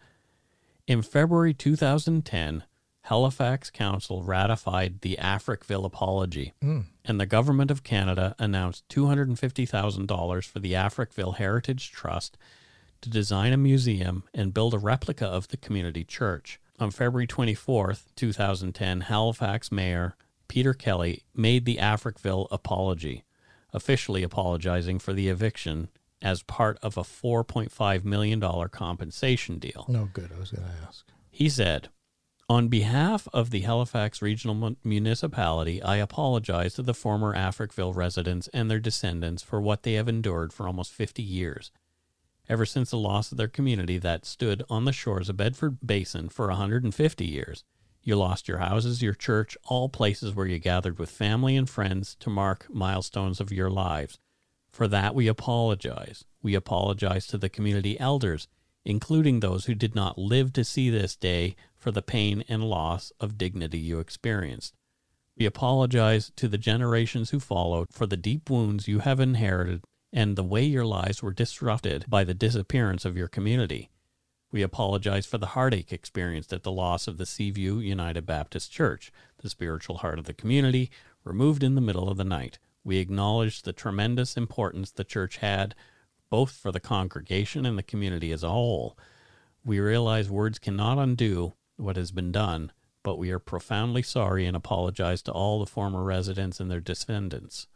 In February two thousand ten, Halifax Council ratified the Africville Apology, Mm. and the Government of Canada announced two hundred fifty thousand dollars for the Africville Heritage Trust to design a museum and build a replica of the community church. On February twenty-fourth, two thousand ten, Halifax Mayor Peter Kelly made the Africville Apology, officially apologizing for the eviction as part of a four point five million dollars compensation deal. No good, I was going to ask. He said, "On behalf of the Halifax Regional Mun- Municipality, I apologize to the former Africville residents and their descendants for what they have endured for almost fifty years, ever since the loss of their community that stood on the shores of Bedford Basin for one hundred fifty years. You lost your houses, your church, all places where you gathered with family and friends to mark milestones of your lives. For that, we apologize. We apologize to the community elders, including those who did not live to see this day, for the pain and loss of dignity you experienced. We apologize to the generations who followed for the deep wounds you have inherited and the way your lives were disrupted by the disappearance of your community. We apologize for the heartache experienced at the loss of the Seaview United Baptist Church, the spiritual heart of the community, removed in the middle of the night. We acknowledge the tremendous importance the church had, both for the congregation and the community as a whole. We realize words cannot undo what has been done, but we are profoundly sorry and apologize to all the former residents and their descendants.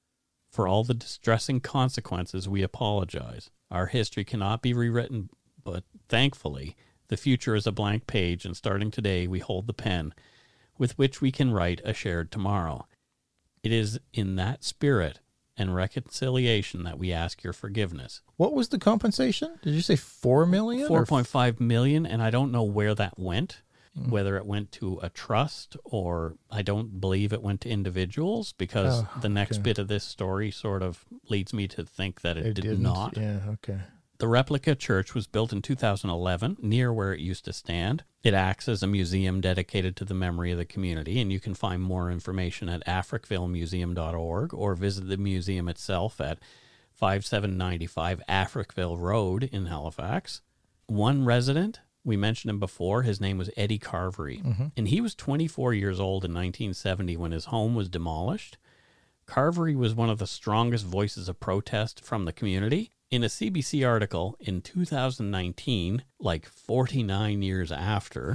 For all the distressing consequences, we apologize. Our history cannot be rewritten, but thankfully, the future is a blank page, and starting today, we hold the pen with which we can write a shared tomorrow. It is in that spirit and reconciliation that we ask your forgiveness. What was the compensation? Did you say four million? four point five million, and I don't know where that went. Whether it went to a trust or I don't believe it went to individuals, because oh, the next okay. bit of this story sort of leads me to think that it, It did didn't? not. Yeah, okay. The replica church was built in two thousand eleven near where it used to stand. It acts as a museum dedicated to the memory of the community, and you can find more information at africville museum dot org or visit the museum itself at fifty-seven ninety-five Africville Road in Halifax. One resident, we mentioned him before, his name was Eddie Carvery, Mm-hmm. and he was twenty-four years old in nineteen seventy when his home was demolished. Carvery was one of the strongest voices of protest from the community. In a C B C article in two thousand nineteen, like forty-nine years after,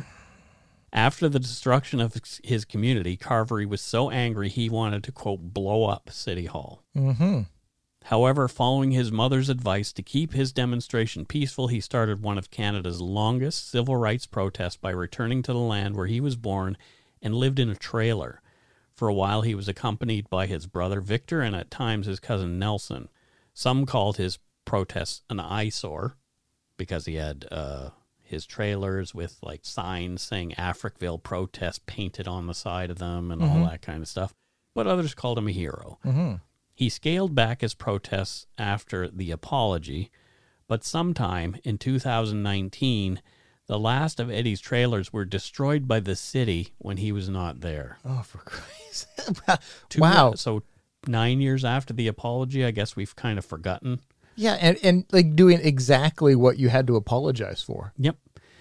after the destruction of his community, Carvery was so angry he wanted to, quote, blow up City Hall. Mm-hmm. However, following his mother's advice to keep his demonstration peaceful, he started one of Canada's longest civil rights protests by returning to the land where he was born and lived in a trailer. For a while, he was accompanied by his brother Victor and at times his cousin Nelson. Some called his protests an eyesore because he had uh, his trailers with like signs saying Africville protest painted on the side of them and Mm-hmm. all that kind of stuff. But others called him a hero. Mm-hmm. He scaled back his protests after the apology, but sometime in two thousand nineteen, the last of Eddie's trailers were destroyed by the city when he was not there. Oh, for Christ. Two- Wow. So nine years after the apology, I guess we've kind of forgotten. Yeah, and, and like doing exactly what you had to apologize for. Yep.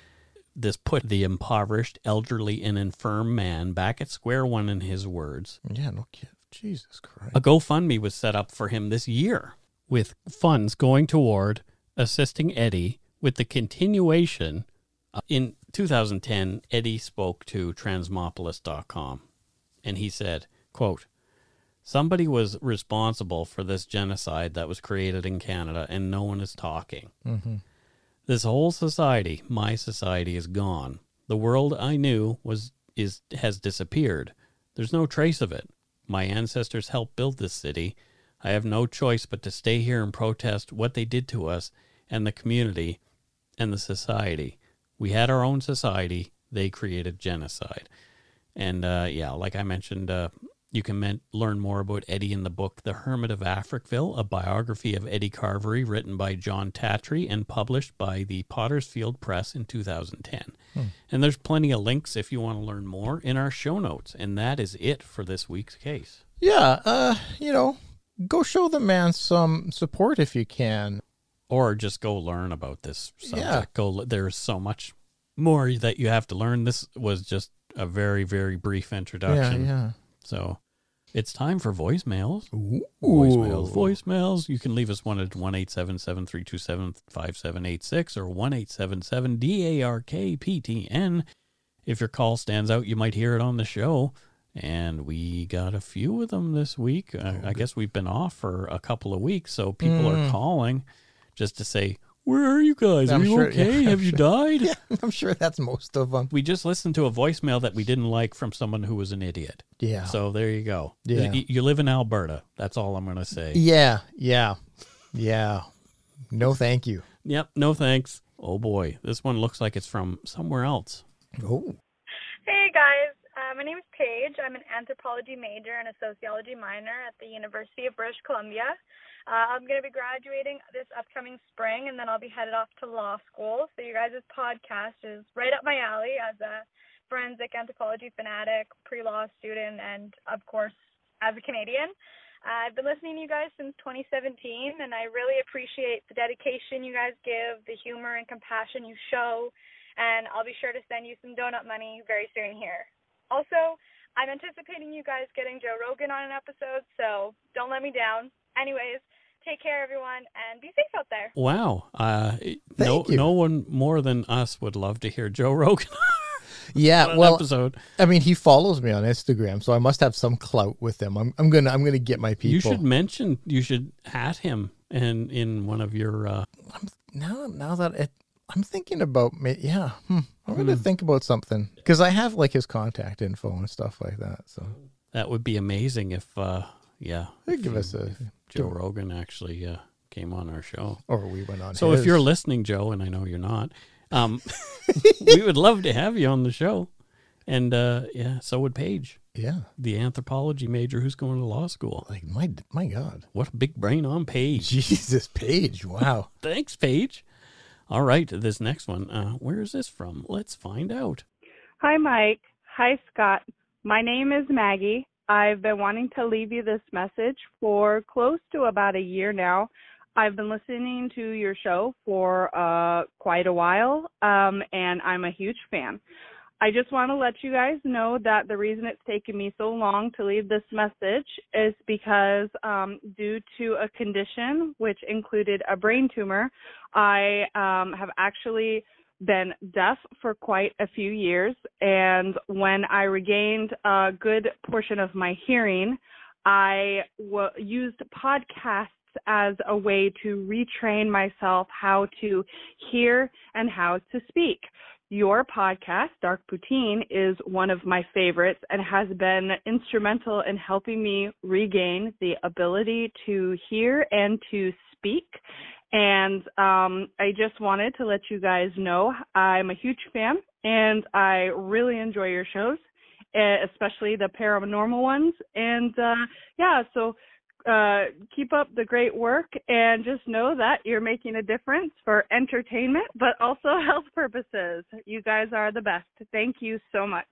This put the impoverished, elderly, and infirm man back at square one in his words. Yeah, no kid. Jesus Christ. A GoFundMe was set up for him this year, with funds going toward assisting Eddie with the continuation. Uh, in two thousand ten, Eddie spoke to Transmopolis dot com, and he said, quote, "Somebody was responsible for this genocide that was created in Canada, and no one is talking. Mm-hmm. This whole society, my society, is gone. The world I knew was is has disappeared. There's no trace of it. My ancestors helped build this city. I have no choice but to stay here and protest what they did to us and the community and the society. We had our own society. They created genocide." And, uh, yeah, like I mentioned, uh, you can men- learn more about Eddie in the book The Hermit of Africville, a biography of Eddie Carvery written by John Tatry and published by the Pottersfield Press in two thousand ten. Hmm. And there's plenty of links if you want to learn more in our show notes. And that is it for this week's case. Yeah, uh, you know, go show the man some support if you can. Or just go learn about this subject. Yeah. Go. There's so much more that you have to learn. This was just a very, very brief introduction. Yeah, yeah. So it's time for voicemails. Ooh. Voicemails, voicemails. You can leave us one at one eight seven seven, three two seven, five seven eight six or one eight seven seven D A R K P T N. If your call stands out, you might hear it on the show. And we got a few of them this week. Uh, I guess we've been off for a couple of weeks, so people Mm. are calling just to say, where are you guys? I'm are you sure- okay? yeah, Have I'm you sure. died? Yeah, I'm sure that's most of them. We just listened to a voicemail that we didn't like from someone who was an idiot. Yeah. So there you go. Yeah. You, you live in Alberta. That's all I'm going to say. Yeah, yeah, yeah. No, thank you. Yep. No thanks. Oh boy. This one looks like it's from somewhere else. Oh. Hey guys, uh, my name is Paige. I'm an anthropology major and a sociology minor at the University of British Columbia. Uh, I'm going to be graduating this upcoming spring, and then I'll be headed off to law school. So you guys' podcast is right up my alley as a forensic anthropology fanatic, pre-law student, and of course, as a Canadian. Uh, I've been listening to you guys since twenty seventeen, and I really appreciate the dedication you guys give, the humor and compassion you show, and I'll be sure to send you some donut money very soon here. Also, I'm anticipating you guys getting Joe Rogan on an episode, so don't let me down. Anyways, take care, everyone, and be safe out there. Wow. Uh, no, you. no one more than us would love to hear Joe Rogan. Yeah, on an well, episode. I mean, he follows me on Instagram, so I must have some clout with him. I'm, I'm gonna, I'm gonna get my people. You should mention, you should at him and in one of your. Uh... I'm, now, now that it, I'm thinking about me, yeah, hmm, I'm gonna hmm. think about something because I have like his contact info and stuff like that. So that would be amazing if, uh, yeah, if give you, us a Joe Rogan actually uh, came on our show, or we went on. So his. if you're listening, Joe, and I know you're not. Um, we would love to have you on the show. And, uh, yeah, so would Paige. Yeah. The anthropology major who's going to law school. Like, my my God. What a big brain on Paige. Jesus, Paige. Wow. Thanks, Paige. All right, this next one. Uh, where is this from? Let's find out. Hi, Mike. Hi, Scott. My name is Maggie. I've been wanting to leave you this message for close to about a year now. I've been listening to your show for uh, quite a while, um, and I'm a huge fan. I just want to let you guys know that the reason it's taken me so long to leave this message is because um, due to a condition which included a brain tumor, I um, have actually been deaf for quite a few years, and when I regained a good portion of my hearing, I w- used podcasts as a way to retrain myself how to hear and how to speak. Your podcast, Dark Poutine, is one of my favorites and has been instrumental in helping me regain the ability to hear and to speak. And um, I just wanted to let you guys know I'm a huge fan, and I really enjoy your shows, especially the paranormal ones. And uh, yeah, so Uh, keep up the great work, and just know that you're making a difference for entertainment, but also health purposes. You guys are the best. Thank you so much.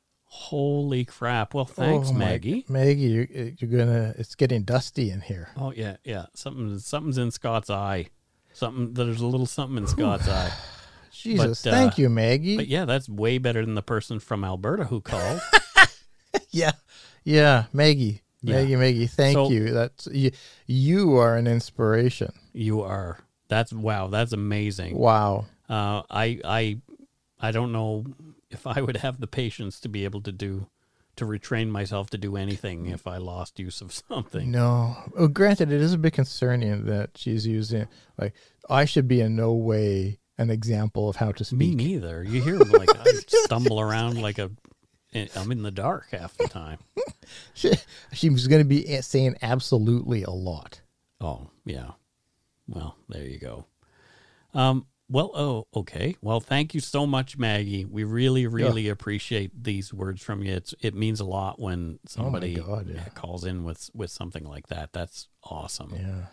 Holy crap. Well, thanks, oh, Maggie. Maggie, you're, you're gonna, it's getting dusty in here. Oh, yeah, yeah. Something, something's in Scott's eye. Something, there's a little something in Scott's eye. Jesus, but, uh, thank you, Maggie. But yeah, that's way better than the person from Alberta who called. yeah, yeah, Maggie. Yeah. Maggie, Maggie, thank so, you. That's you, you are an inspiration. You are. That's wow. That's amazing. Wow. Uh, I I I don't know if I would have the patience to be able to do to retrain myself to do anything if I lost use of something. No. Well, granted, it is a bit concerning that she's using like I should be in no way an example of how to speak. Me neither. You hear like I stumble around like a. I'm in the dark half the time. she, she was going to be saying absolutely a lot. Oh, yeah. Well, there you go. Um, well, oh, okay. Well, thank you so much, Maggie. We really, really yeah. appreciate these words from you. It's, it means a lot when somebody oh my God, yeah. calls in with, with something like that. That's awesome. Yeah.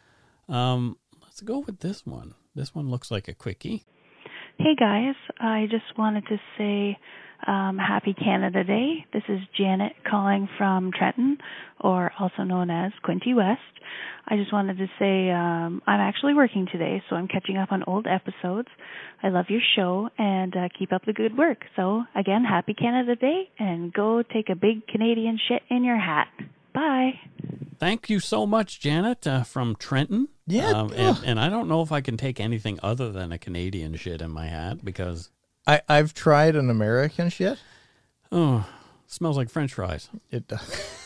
Um, let's go with this one. This one looks like a quickie. Hey, guys. I just wanted to say um, Happy Canada Day. This is Janet calling from Trenton, or also known as Quinte West. I just wanted to say um, I'm actually working today, so I'm catching up on old episodes. I love your show, and uh, keep up the good work. So, again, Happy Canada Day, and go take a big Canadian shit in your hat. Bye. Thank you so much, Janet, uh, from Trenton. Yeah. Um, and, and I don't know if I can take anything other than a Canadian shit in my hat because... I, I've tried an American shit. Oh, smells like French fries. It does.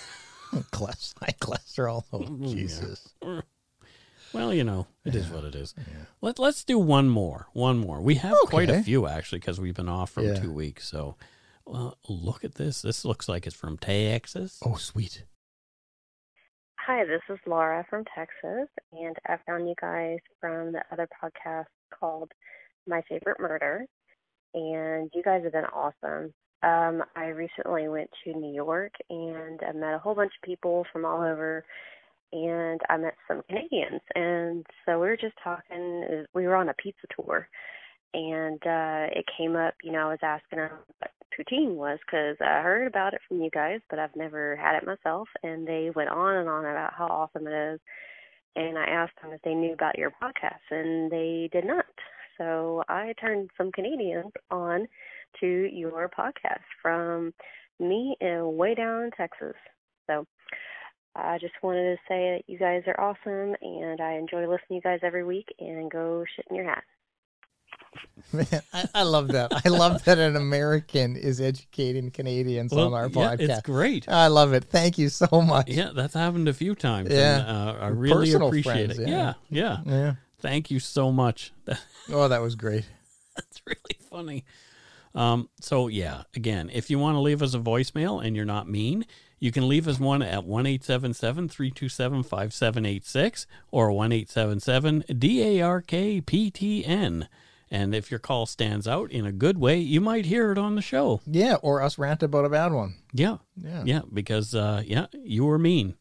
Class, high cholesterol. Oh, Jesus. Yeah. Well, you know, it yeah. is what it is. Yeah. Let, let's do one more. One more. We have okay. quite a few, actually, because we've been off from yeah. two weeks. So well, look at this. This looks like it's from Texas. Oh, sweet. Hi, this is Laura from Texas, and I found you guys from the other podcast called My Favorite Murder, and you guys have been awesome. Um, I recently went to New York and I met a whole bunch of people from all over, and I met some Canadians. And so we were just talking. We were on a pizza tour, and uh, it came up, you know, I was asking them what poutine was because I heard about it from you guys, but I've never had it myself. And they went on and on about how awesome it is. And I asked them if they knew about your podcast, and they did not. So I turned some Canadians on to your podcast from me in way down in Texas. So I just wanted to say that you guys are awesome, and I enjoy listening to you guys every week, and go shit in your hat. Man, I, I love that. I love that an American is educating Canadians well, on our yeah, podcast. It's great. I love it. Thank you so much. Yeah, that's happened a few times. Yeah. And, uh, I really Personal appreciate friends, it. yeah. Yeah, yeah. Yeah. Thank you so much. Oh, that was great. That's really funny. Um, so yeah, again, if you want to leave us a voicemail and you're not mean, you can leave us one at one eight seven seven, three two seven, five seven eight six or one eight seven seven D A R K P T N. And if your call stands out in a good way, you might hear it on the show. Yeah, or us rant about a bad one. Yeah. Yeah. Yeah, because, uh, yeah, you were mean.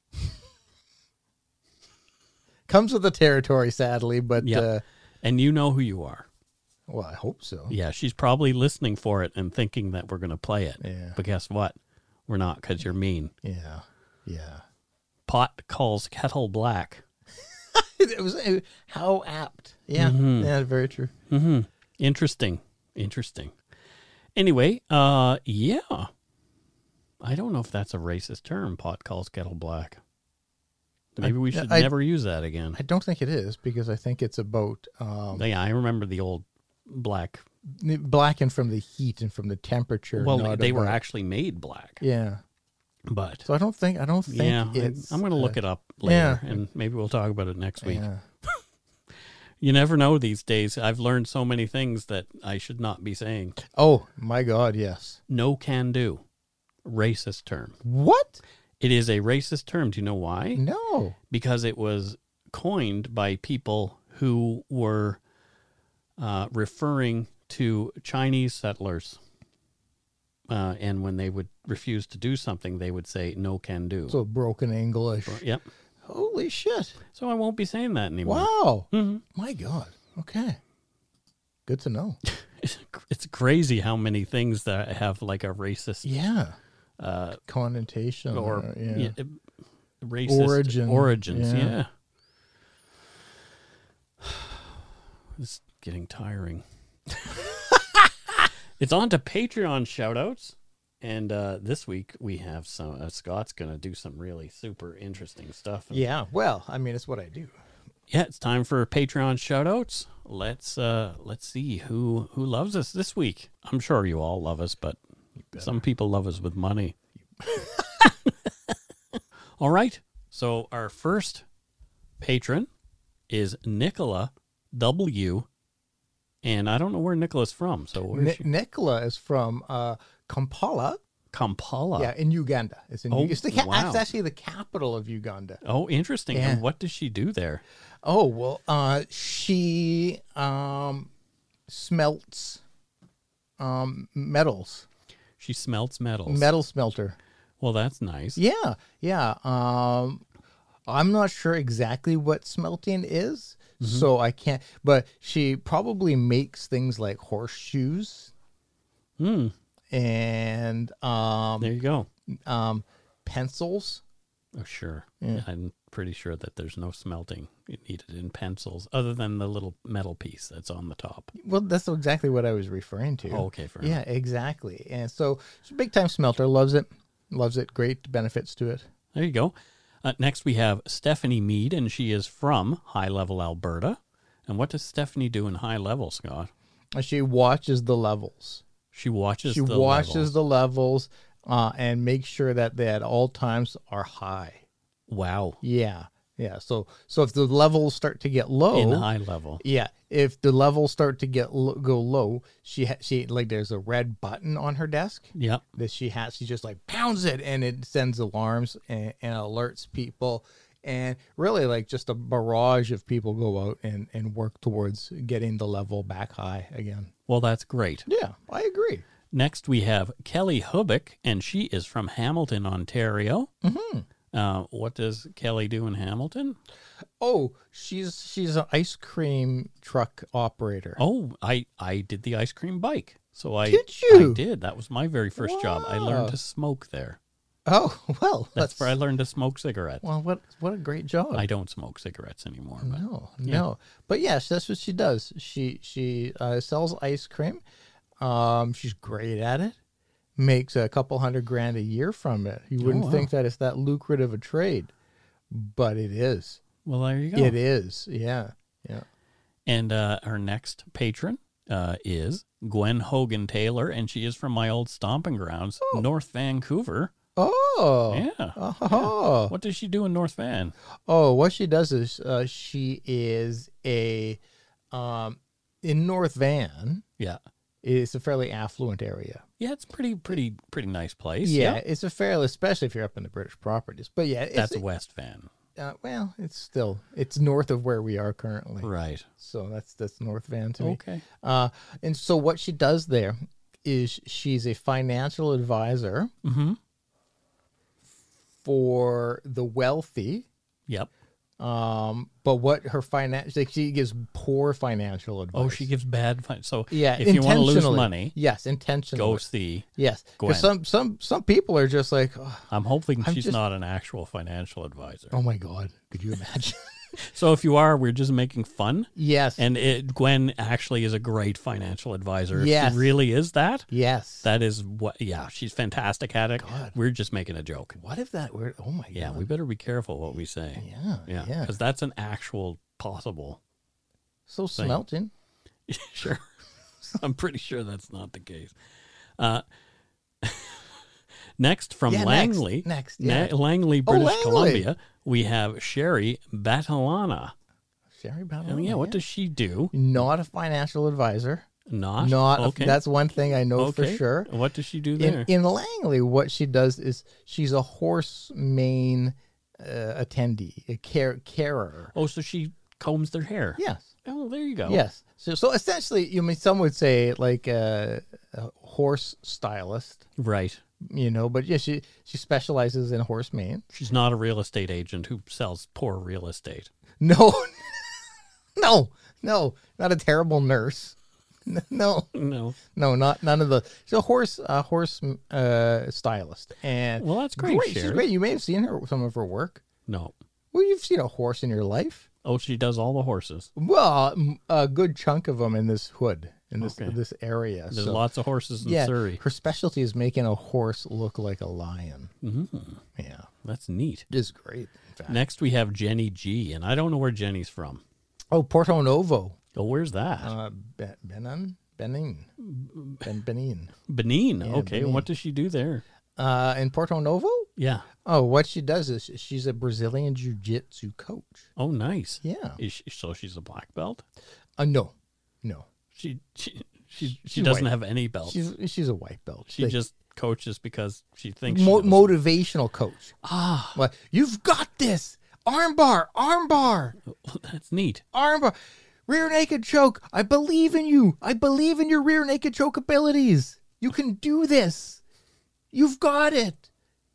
Comes with the territory, sadly, but... Yep. Uh, and you know who you are. well, I hope so. Yeah, she's probably listening for it and thinking that we're going to play it. Yeah. But guess what? We're not, because you're mean. Yeah. Yeah. Pot calls kettle black. It was uh, how apt. Yeah. Mhm. Yeah, very true. Mm-hmm. Interesting. Interesting. Anyway, uh, yeah. I don't know if that's a racist term, pot calls kettle black. Maybe we should I- never use that again. I don't think it is, because I think it's about um, Yeah, I remember the old black. blackened from the heat and from the temperature. Well, not they were about- actually made black. Yeah. But So I don't think I don't think yeah, I- it's. I'm going to look uh, it up later, yeah. and maybe we'll talk about it next week. Yeah. You never know these days. I've learned so many things that I should not be saying. Oh my God! Yes. No can do. Racist term. What? It is a racist term. Do you know why? No. Because it was coined by people who were uh, referring to Chinese settlers. Uh, and when they would refuse to do something, they would say, no can do. So broken English. Yep. Holy shit! So I won't be saying that anymore. Wow. Mhm. My God. Okay. Good to know. It's crazy how many things that have like a racist Yeah. uh, Connotation or or, yeah. yeah, uh, racist Origin. origins. Yeah. Yeah. It's getting tiring. It's on to Patreon shoutouts. And uh, this week we have some, uh, Scott's going to do some really super interesting stuff. Yeah. Well, I mean, it's what I do. Yeah, it's time for Patreon shoutouts. Let's uh, let's see who who loves us this week. I'm sure you all love us, but some people love us with money. All right. So our first patron is Nicola W. And I don't know where Nicola's from. So where Ni- is she? Nicola is from uh, Kampala. Kampala. Yeah, in Uganda. It's in. Oh, it's, the ca- wow. it's actually the capital of Uganda. Oh, interesting. Yeah. And what does she do there? Oh well, uh, she um, smelts um, metals. She smelts metals. Metal smelter. Well, that's nice. Yeah, yeah. Um, I'm not sure exactly what smelting is, Mm-hmm. so I can't. But she probably makes things like horseshoes Hmm. and um, There you go. um, pencils. Oh, sure. Yeah. I'm pretty sure that there's no smelting needed in pencils other than the little metal piece that's on the top. Well, that's exactly what I was referring to. Oh, okay, fair Yeah, enough. exactly. And so she's a big time smelter. Loves it. Loves it. Great benefits to it. There you go. Uh, next, we have Stephanie Mead, and she is from High Level, Alberta. And what does Stephanie do in High Level, Scott? And she watches the levels. She watches She the watches levels. the levels uh, and makes sure that they at all times are high. Wow. Yeah, yeah. So so if the levels start to get low, In High Level. yeah. If the levels start to get lo- go low, she ha- she like there's a red button on her desk Yep. that she has. She just like pounds it and it sends alarms and, and alerts people. And really, like just a barrage of people go out and, and work towards getting the level back high again. Well, that's great. Yeah, I agree. Next, we have Kelly Hubick, and she is from Hamilton, Ontario. Mm-hmm. Uh, what does Kelly do in Hamilton? Oh, she's she's an ice cream truck operator. Oh, I, I did the ice cream bike. So I Did you? I did. That was my very first job. I learned Wow. to smoke there. Oh, well, That's where I learned to smoke cigarettes. Well, what what a great job. I don't smoke cigarettes anymore. But No, yeah. no. But yes, that's what she does. She she uh, sells ice cream. Um, she's great at it. Makes a couple hundred grand a year from it. You wouldn't wow. think that it's that lucrative a trade, but it is. Well, there you go. It is. Yeah, yeah. And uh, our next patron uh, is Gwen Hogan Taylor, and she is from my old stomping grounds, Oh. North Vancouver. Oh, Yeah. Oh, What does she do in North Van? oh. What she does is uh, she is a um in North Van. Yeah. It's a fairly affluent area. Yeah, it's pretty, pretty, pretty nice place. Yeah, it's a fairly, especially if you're up in the British properties. But yeah, it's, That's West Van. uh, well, it's still it's north of where we are currently. Right. So that's that's North Van to me. Okay. Uh, and so what she does there is she's a financial advisor Mm-hmm. for the wealthy. Yep. Um, but what her finance, like she gives poor financial advice. Oh, she gives bad fin- So yeah, if you want to lose intentionally. money, yes, intentionally. go see. Yes, Gwen. because some some some people are just like, oh, I'm hoping I'm she's just- not an actual financial advisor. oh my god, could you imagine? So if you are, we're just making fun. Yes, And it, Gwen actually is a great financial advisor. If Yes. she really is that, yes. that is what, yeah, she's fantastic at it. God. We're just making a joke. What if that were? Oh my Yeah, god. we better be careful what we say. Yeah, Yeah, yeah. because that's an actual possible. So thing. smelting. Sure. I'm pretty sure that's not the case. Uh, next, from Yeah, next, Langley, next, Na- yeah. Langley, Oh, British Langley. Columbia, we have Sherry Batalana. Sherry Battle. Oh, yeah, what does she do? Not a financial advisor. Not? Not. a- okay. that's one thing I know okay. for sure. What does she do In, there? in Langley, what she does is she's a horse main uh, attendee, a care carer. oh, so she combs their hair. Yes. Oh, there you go. Yes. So, so essentially, you mean some would say like a, a horse stylist, Right. you know, but yeah, she she specializes in horse mane. She's not a real estate agent who sells poor real estate. No, no, no, not a terrible nurse. No, No. no, not none of the. She's a horse, a horse uh, stylist, and Well, that's great, She's Sherry. great. You may have seen her some of her work. No. Well, you've seen a horse in your life. Oh, she does all the horses. Well, m- a good chunk of them in this hood, in this Okay. this area. There's so, lots of horses in yeah, Surrey. her specialty is making a horse look like a lion. Mm-hmm. Yeah, That's neat. it is great. In fact. Next, we have Jenny G, and I don't know where Jenny's from. Oh, Porto Novo, Oh, where's that? uh, Be- Benin, Benin, ben- Benin. Benin. yeah, okay, Benin. what does she do there? Uh, in Porto Novo. Yeah. Oh, what she does is she's a Brazilian jiu-jitsu coach. Oh, nice. Yeah. Is she, so she's a black belt? Uh, no, no. She she she, she She's doesn't white. have any belts. She's she's a white belt. She Like, just coaches because she thinks she mo- knows. motivational coach. Ah, Like, you've got this. Armbar, armbar, that's neat. armbar. Rear naked choke. I believe in you. I believe in your rear naked choke abilities. You can do this. You've got it.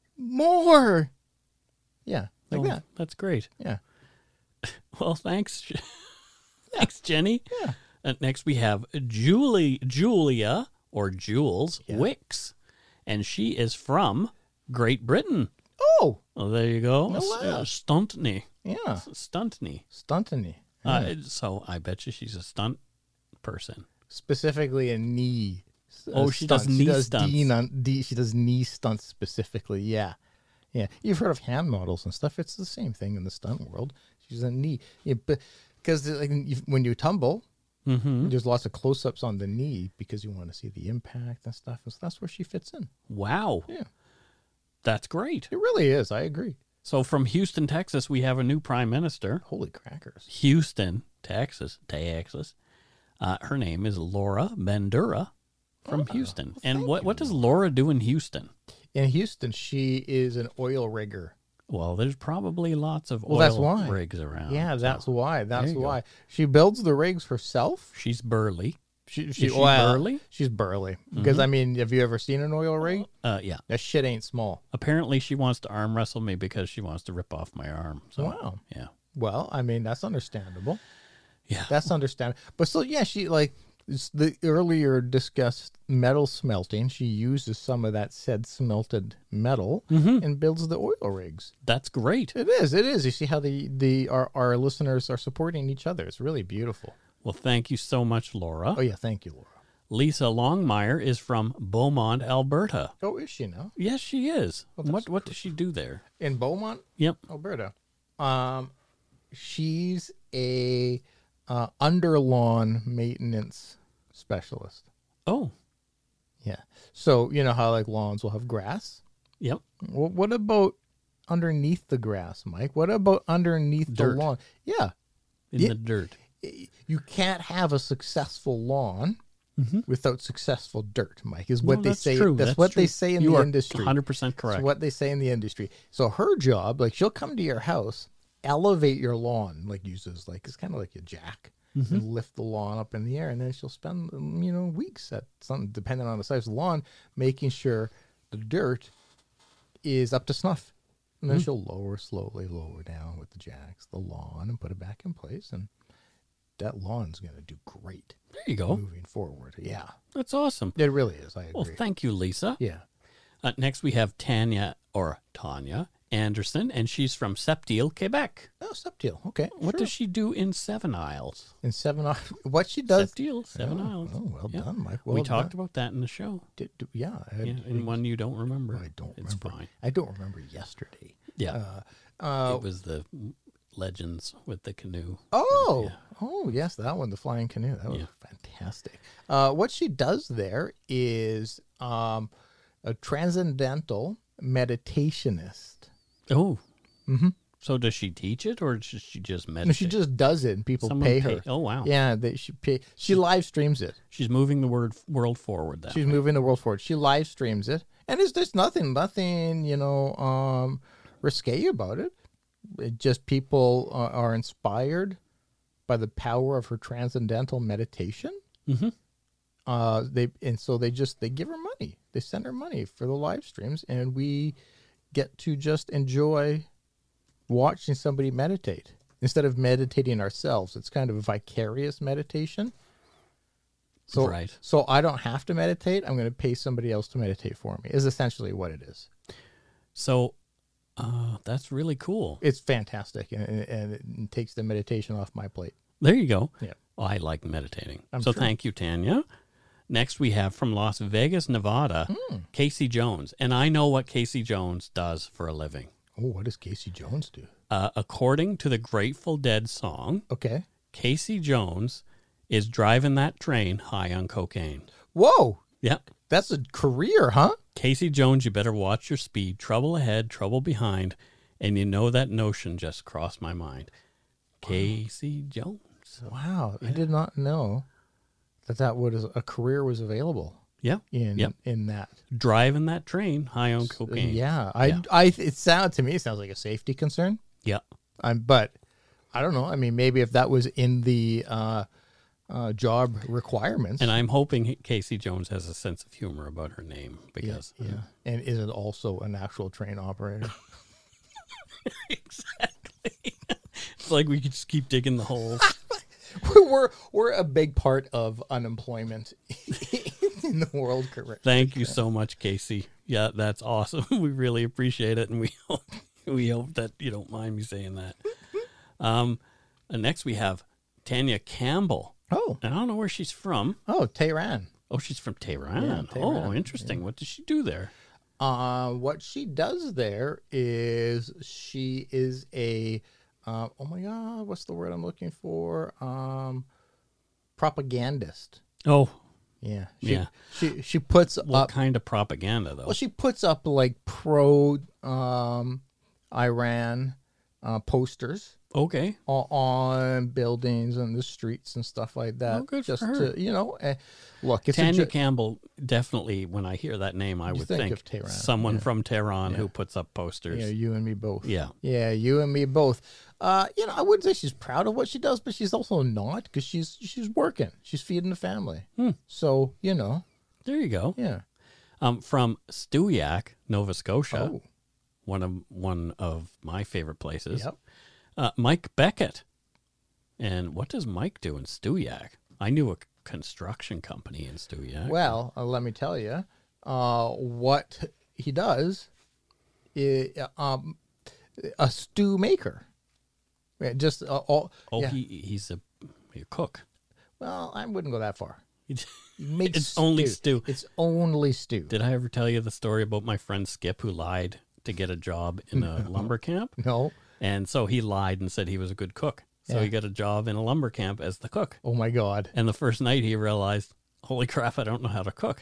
More. Yeah, like Oh, that. That's great. Yeah. Well, thanks. Thanks, Jenny. Yeah. Uh, next, we have Julie, Julia, or Jules Yeah. Wicks, and she is from Great Britain. Oh, Oh, there you go. No S- way. uh, Stuntney. yeah. Stuntney. Stunting. Uh, so I bet you she's a stunt person. Specifically a knee. Oh, uh, she does stunt. knee she does stunts. D non- D, she does knee stunts specifically. Yeah, yeah. You've heard of hand models and stuff. It's the same thing in the stunt world. She's a knee. Yeah, but because like you, when you tumble, Mm-hmm. there's lots of close-ups on the knee because you want to see the impact and stuff. And so that's where she fits in. Wow. Yeah, That's great. it really is. I agree. So from Houston, Texas, we have a new prime minister. Holy crackers! Houston, Texas, Texas. Uh, her name is Laura Bandura from Houston. And what, what does Laura do in Houston? In Houston, she is an oil rigger. Well, there's probably lots of Well, oil that's why. rigs around. Yeah, that's so why. That's there you go. why she builds the rigs herself. She's burly. She, she, Is she well, burly? She's burly. Because, I mean, have you ever seen an oil rig? Uh, yeah. That shit ain't small. Apparently, she wants to arm wrestle me because she wants to rip off my arm. So, Wow. Yeah. Well, I mean, that's understandable. Yeah. That's understandable. But so, yeah, she, like, it's the earlier discussed metal smelting, she uses some of that said smelted metal Mm-hmm. and builds the oil rigs. That's great. It is. It is. You see how the, the our, our listeners are supporting each other. It's really beautiful. Well, thank you so much, Laura. Oh, yeah. Thank you, Laura. Lisa Longmire is from Beaumont, Alberta. Oh, is she now? Yes, she is. Well, that's what what does she do there? In Beaumont, Yep. Alberta. Um, she's a uh, underlawn maintenance specialist. Oh, Yeah. So, you know how like lawns will have grass? yep. Well, what about underneath the grass, Mike? What about underneath Dirt. the lawn? Yeah. In Yeah. the dirt. You can't have a successful lawn without successful dirt, Mike, is No, what they that's say. true. That's, That's what they true. say in You the are industry. one hundred percent correct. That's what they say in the industry. So her job, like she'll come to your house, elevate your lawn, like uses like, it's kind of like a jack. Mm-hmm. And lift the lawn up in the air, and then she'll spend um, you know weeks at something depending on the size of the lawn, making sure the dirt is up to snuff, and then Mm-hmm. she'll lower slowly, lower down with the jacks the lawn and put it back in place, and that lawn's gonna do great There you go. moving forward. Yeah, That's awesome. it really is. I agree. Well, thank you, Lisa. yeah. Uh, next, we have Tanya, or Tanya Anderson, and she's from Septiel, Quebec. Oh, Septiel. Okay. What sure. does she do in Seven Isles? in seven? Isles- What she does? Septiel, Seven oh, Isles. Oh, well Yeah. done, Mike. Well we done. talked about that in the show. Did, do- yeah, I, Yeah, and one you don't remember. I don't It's remember. fine. I don't remember yesterday. Yeah. Uh, uh, it was the legends with the canoe. Oh, Yeah. oh yes, that one, the flying canoe. That was Yeah. fantastic. Uh, what she does there is um, a transcendental meditationist. Oh. Mhm. So does she teach it, or does she just meditate? No, she just does it, and people Someone pay pay- her. Oh, wow. Yeah, they, she pay. She live streams it. She's moving the word world forward. That She's way. moving the world forward. She live streams it, and there's there's nothing, nothing, you know, um, risque about it. It just people uh, are inspired by the power of her transcendental meditation. Mhm. Uh, they and so they just they give her money. They send her money for the live streams, and we get to just enjoy watching somebody meditate instead of meditating ourselves. It's kind of a vicarious meditation. So, Right. so I don't have to meditate. I'm going to pay somebody else to meditate for me. Is essentially what it is. So uh, that's really cool. It's fantastic, and, and it takes the meditation off my plate. There you go. Yeah. Oh, I like meditating. I'm so sure. thank you, Tanya. Next, we have from Las Vegas, Nevada, Hmm. Casey Jones. And I know what Casey Jones does for a living. Oh, what does Casey Jones do? Uh, according to the Grateful Dead song, Okay. Casey Jones is driving that train high on cocaine. Whoa, Yep. that's a career, huh? Casey Jones, you better watch your speed. Trouble ahead, trouble behind. And you know that notion just crossed my mind. Casey Jones. Wow, I did not know that that was a career was available Yeah. in Yep. in that. Driving that train high on cocaine. Yeah, I Yeah. I it sounds to me it sounds like a safety concern. Yeah. I'm but I don't know. I mean, maybe if that was in the uh, uh, job requirements. And I'm hoping Casey Jones has a sense of humor about her name because yeah, and is it also an actual train operator? exactly. It's like we could just keep digging the holes. we're we're a big part of unemployment in the world. Correct. Thank you so much, Casey. Yeah, that's awesome. We really appreciate it, and we hope we hope that you don't mind me saying that. Um, and next we have Tanya Campbell. Oh, And I don't know where she's from. oh, Tehran. Oh, she's from Tehran. Yeah, Tehran, Oh, interesting. What does she do there? Uh, what she does there is she is a, uh, oh my God, what's the word I'm looking for? Um, propagandist. Oh, Yeah. She, Yeah. She, she puts what up, kind of propaganda, though? well, she puts up like pro, um, Iran, uh, posters Okay. on, on buildings and the streets and stuff like that. Oh, good for just her. to, you know, uh, look, it's Tanya a, ju- Campbell, definitely, when I hear that name, I You would think think, of Tehran, someone yeah. from Tehran Yeah. who puts up posters. yeah, you and me both. Yeah. Yeah, you and me both. Uh, you know, I wouldn't say she's proud of what she does, but she's also not because she's she's working. She's feeding the family. Hmm. So, you know, There you go. yeah. Um, from Stewiacke, Nova Scotia, Oh, one of one of my favorite places. yep. Uh, Mike Beckett. And what does Mike do in Stewiacke? I knew a c- construction company in Stewiacke. Well, uh, let me tell you, uh, what he does is um, a stew maker. Yeah, just uh, all. oh, yeah. he he's a, a cook. Well, I wouldn't go that far. He- He makes It's only stew. It's only stew. Did I ever tell you the story about my friend Skip who lied to get a job in a lumber camp? No. And so he lied and said he was a good cook. So Yeah. he got a job in a lumber camp as the cook. Oh my God. And the first night he realized, holy crap, I don't know how to cook.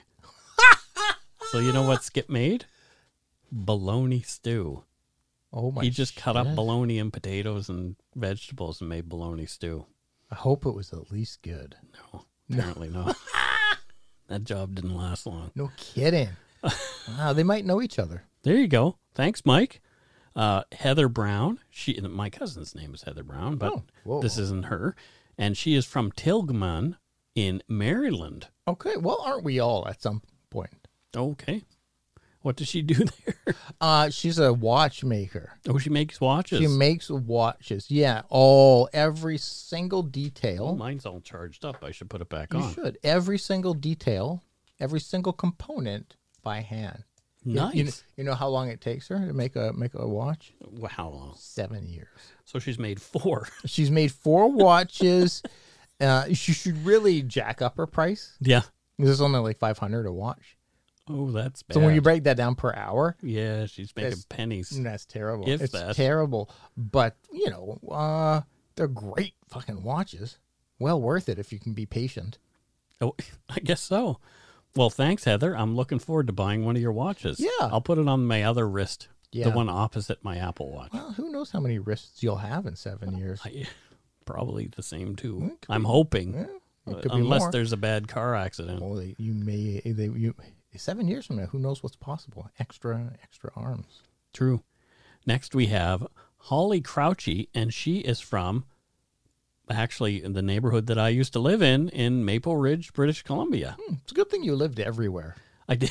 So you know what Skip made? Bologna stew. Oh my. He just cut up shit. bologna and potatoes and vegetables and made bologna stew. I hope it was at least good. No, apparently not. That job didn't last long. No kidding. Wow, they might know each other. There you go. Thanks, Mike. Uh, Heather Brown. She, my cousin's name is Heather Brown, but Oh, whoa. this isn't her. And she is from Tilghman in Maryland. Okay, well, aren't we all at some point? Okay. What does she do there? Uh, she's a watchmaker. Oh, she makes watches. She makes watches. Yeah, all every single detail. Oh, mine's all charged up. I should put it back You on. should. Every single detail, every single component by hand. You- Nice. You, you know how long it takes her to make a make a watch? Well, how long? Seven years. So she's made four. She's made four watches. uh, she should really jack up her price. Yeah. This is only like five hundred a watch. Oh, that's bad. So when you break that down per hour, yeah, she's making It's- pennies. that's terrible. If it's that. terrible. But, you know, uh, they're great fucking watches. Well worth it if you can be patient. Oh, I guess so. Well, thanks, Heather. I'm looking forward to buying one of your watches. Yeah. I'll put it on my other wrist, Yeah. the one opposite my Apple Watch. Well, who knows how many wrists you'll have in seven years? I, probably the same too. It could I'm be- hoping, Yeah, it uh, could be unless more. there's a bad car accident. Well, they, you may they you seven years from now, who knows what's possible? Extra extra arms. True. Next we have Holly Crouchy, and she is from actually the neighborhood that I used to live in in Maple Ridge, British Columbia. Hmm, it's a good thing you lived everywhere. I did.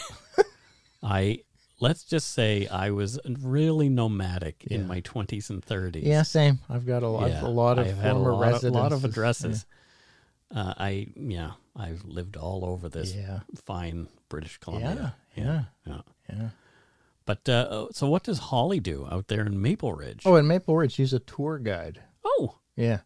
I let's just say I was really nomadic Yeah. in my twenties and thirties. Yeah, same. I've got a lot, Yeah, a lot of I've had a former lot of, residences. lot of addresses. Uh, I yeah, I've lived all over this Yeah. fine British Yeah, Columbia. yeah, yeah. yeah. But uh, so, what does Holly do out there in Maple Ridge? Oh, in Maple Ridge, she's a tour guide. oh, Yeah,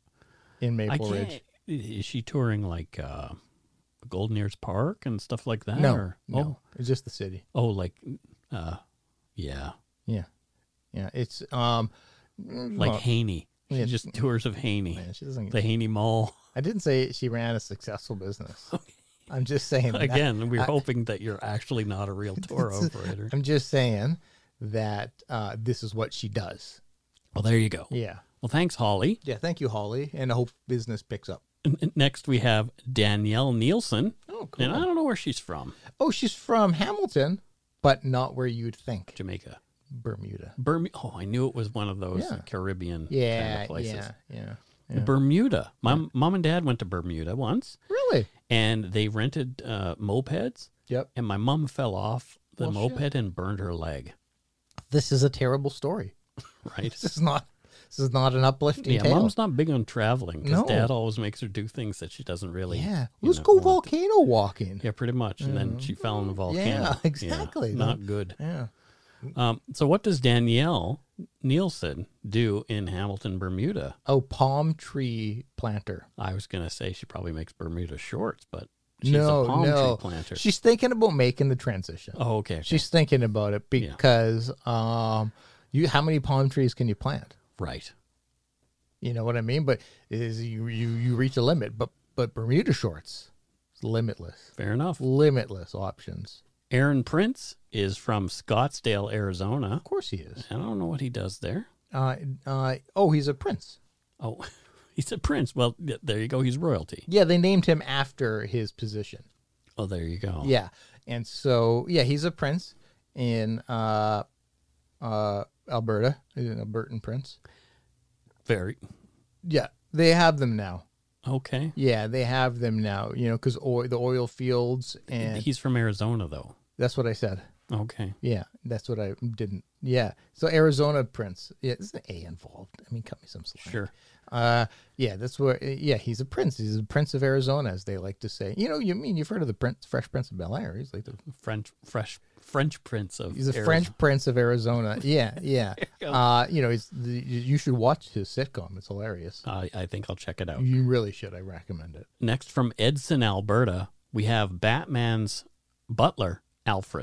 in I Maple can't. Ridge. Is she touring like uh, Golden Ears Park and stuff like that? No, or, no, it's just the city. Oh, like, uh, yeah, Yeah, yeah. It's um, like well, Haney. She yeah. just tours of Haney, man, she doesn't. the Haney Mall. I didn't say she ran a successful business. I'm just saying. that- Again, we're I- hoping that you're actually not a real tour operator. I'm just saying that uh, this is what she does. Well, there you go. Yeah. Well, thanks, Holly. Yeah. Thank you, Holly. And I hope business picks up. N- n- Next, we have Danielle Nielsen. Oh, cool. And I don't know where she's from. Oh, she's from Hamilton, but not where you'd think. Jamaica. Bermuda. Bermuda. Oh, I knew it was one of those Yeah. Caribbean Yeah. kind of places. yeah. Yeah. Yeah. Bermuda. Mom, mom and dad went to Bermuda once, Really? and they rented uh, mopeds, Yep. and my mom fell off the Well, moped and burned her leg. This is a terrible story. Right? This is not. This is not an uplifting Yeah, tale. mom's not big on traveling because No. dad always makes her do things that she doesn't really. Yeah. you Let's know, go want. volcano walking. Yeah, pretty much. And then she fell in the volcano. Yeah, exactly. not good. Yeah. Um, so what does Danielle Nielsen do in Hamilton, Bermuda? Oh, palm tree planter. I was going to say she probably makes Bermuda shorts, but she's no, a palm no. tree planter. She's thinking about making the transition. oh, okay. okay. She's thinking about it Yeah. because um, you how many palm trees can you plant? right. You know what I mean? But is you you you reach a limit. But but Bermuda shorts, it's limitless, Fair enough. limitless options. Aaron Prince is from Scottsdale, Arizona. Of course he is. I don't know what he does there. Uh, uh, oh, he's a prince. Oh, he's a prince. Well, th- there you go. He's royalty. Yeah, they named him after his position. Oh, there you go. Yeah, and so yeah, he's a prince in uh, uh, Alberta. He's an Albertan prince. Very. Yeah, they have them now. Okay. Yeah, they have them now. You know, because oil, the oil fields and He's from Arizona, though. that's what I said. Okay. Yeah, that's what I didn't. Yeah, so Arizona prince. Yeah, there's an A involved. I mean, cut me some slack. Sure. Uh, yeah, that's where. Yeah, he's a prince. He's a prince of Arizona, as they like to say. You know, you mean you've heard of the Prince, Fresh Prince of Bel Air? He's like the French, fresh, French prince of. he's a Arizona. French prince of Arizona. Yeah, yeah. you go. uh, you know, he's the, you should watch his sitcom. It's hilarious. I, I think I'll check it out. You really should. I recommend it. Next from Edson, Alberta, we have Batman's butler, Alfred.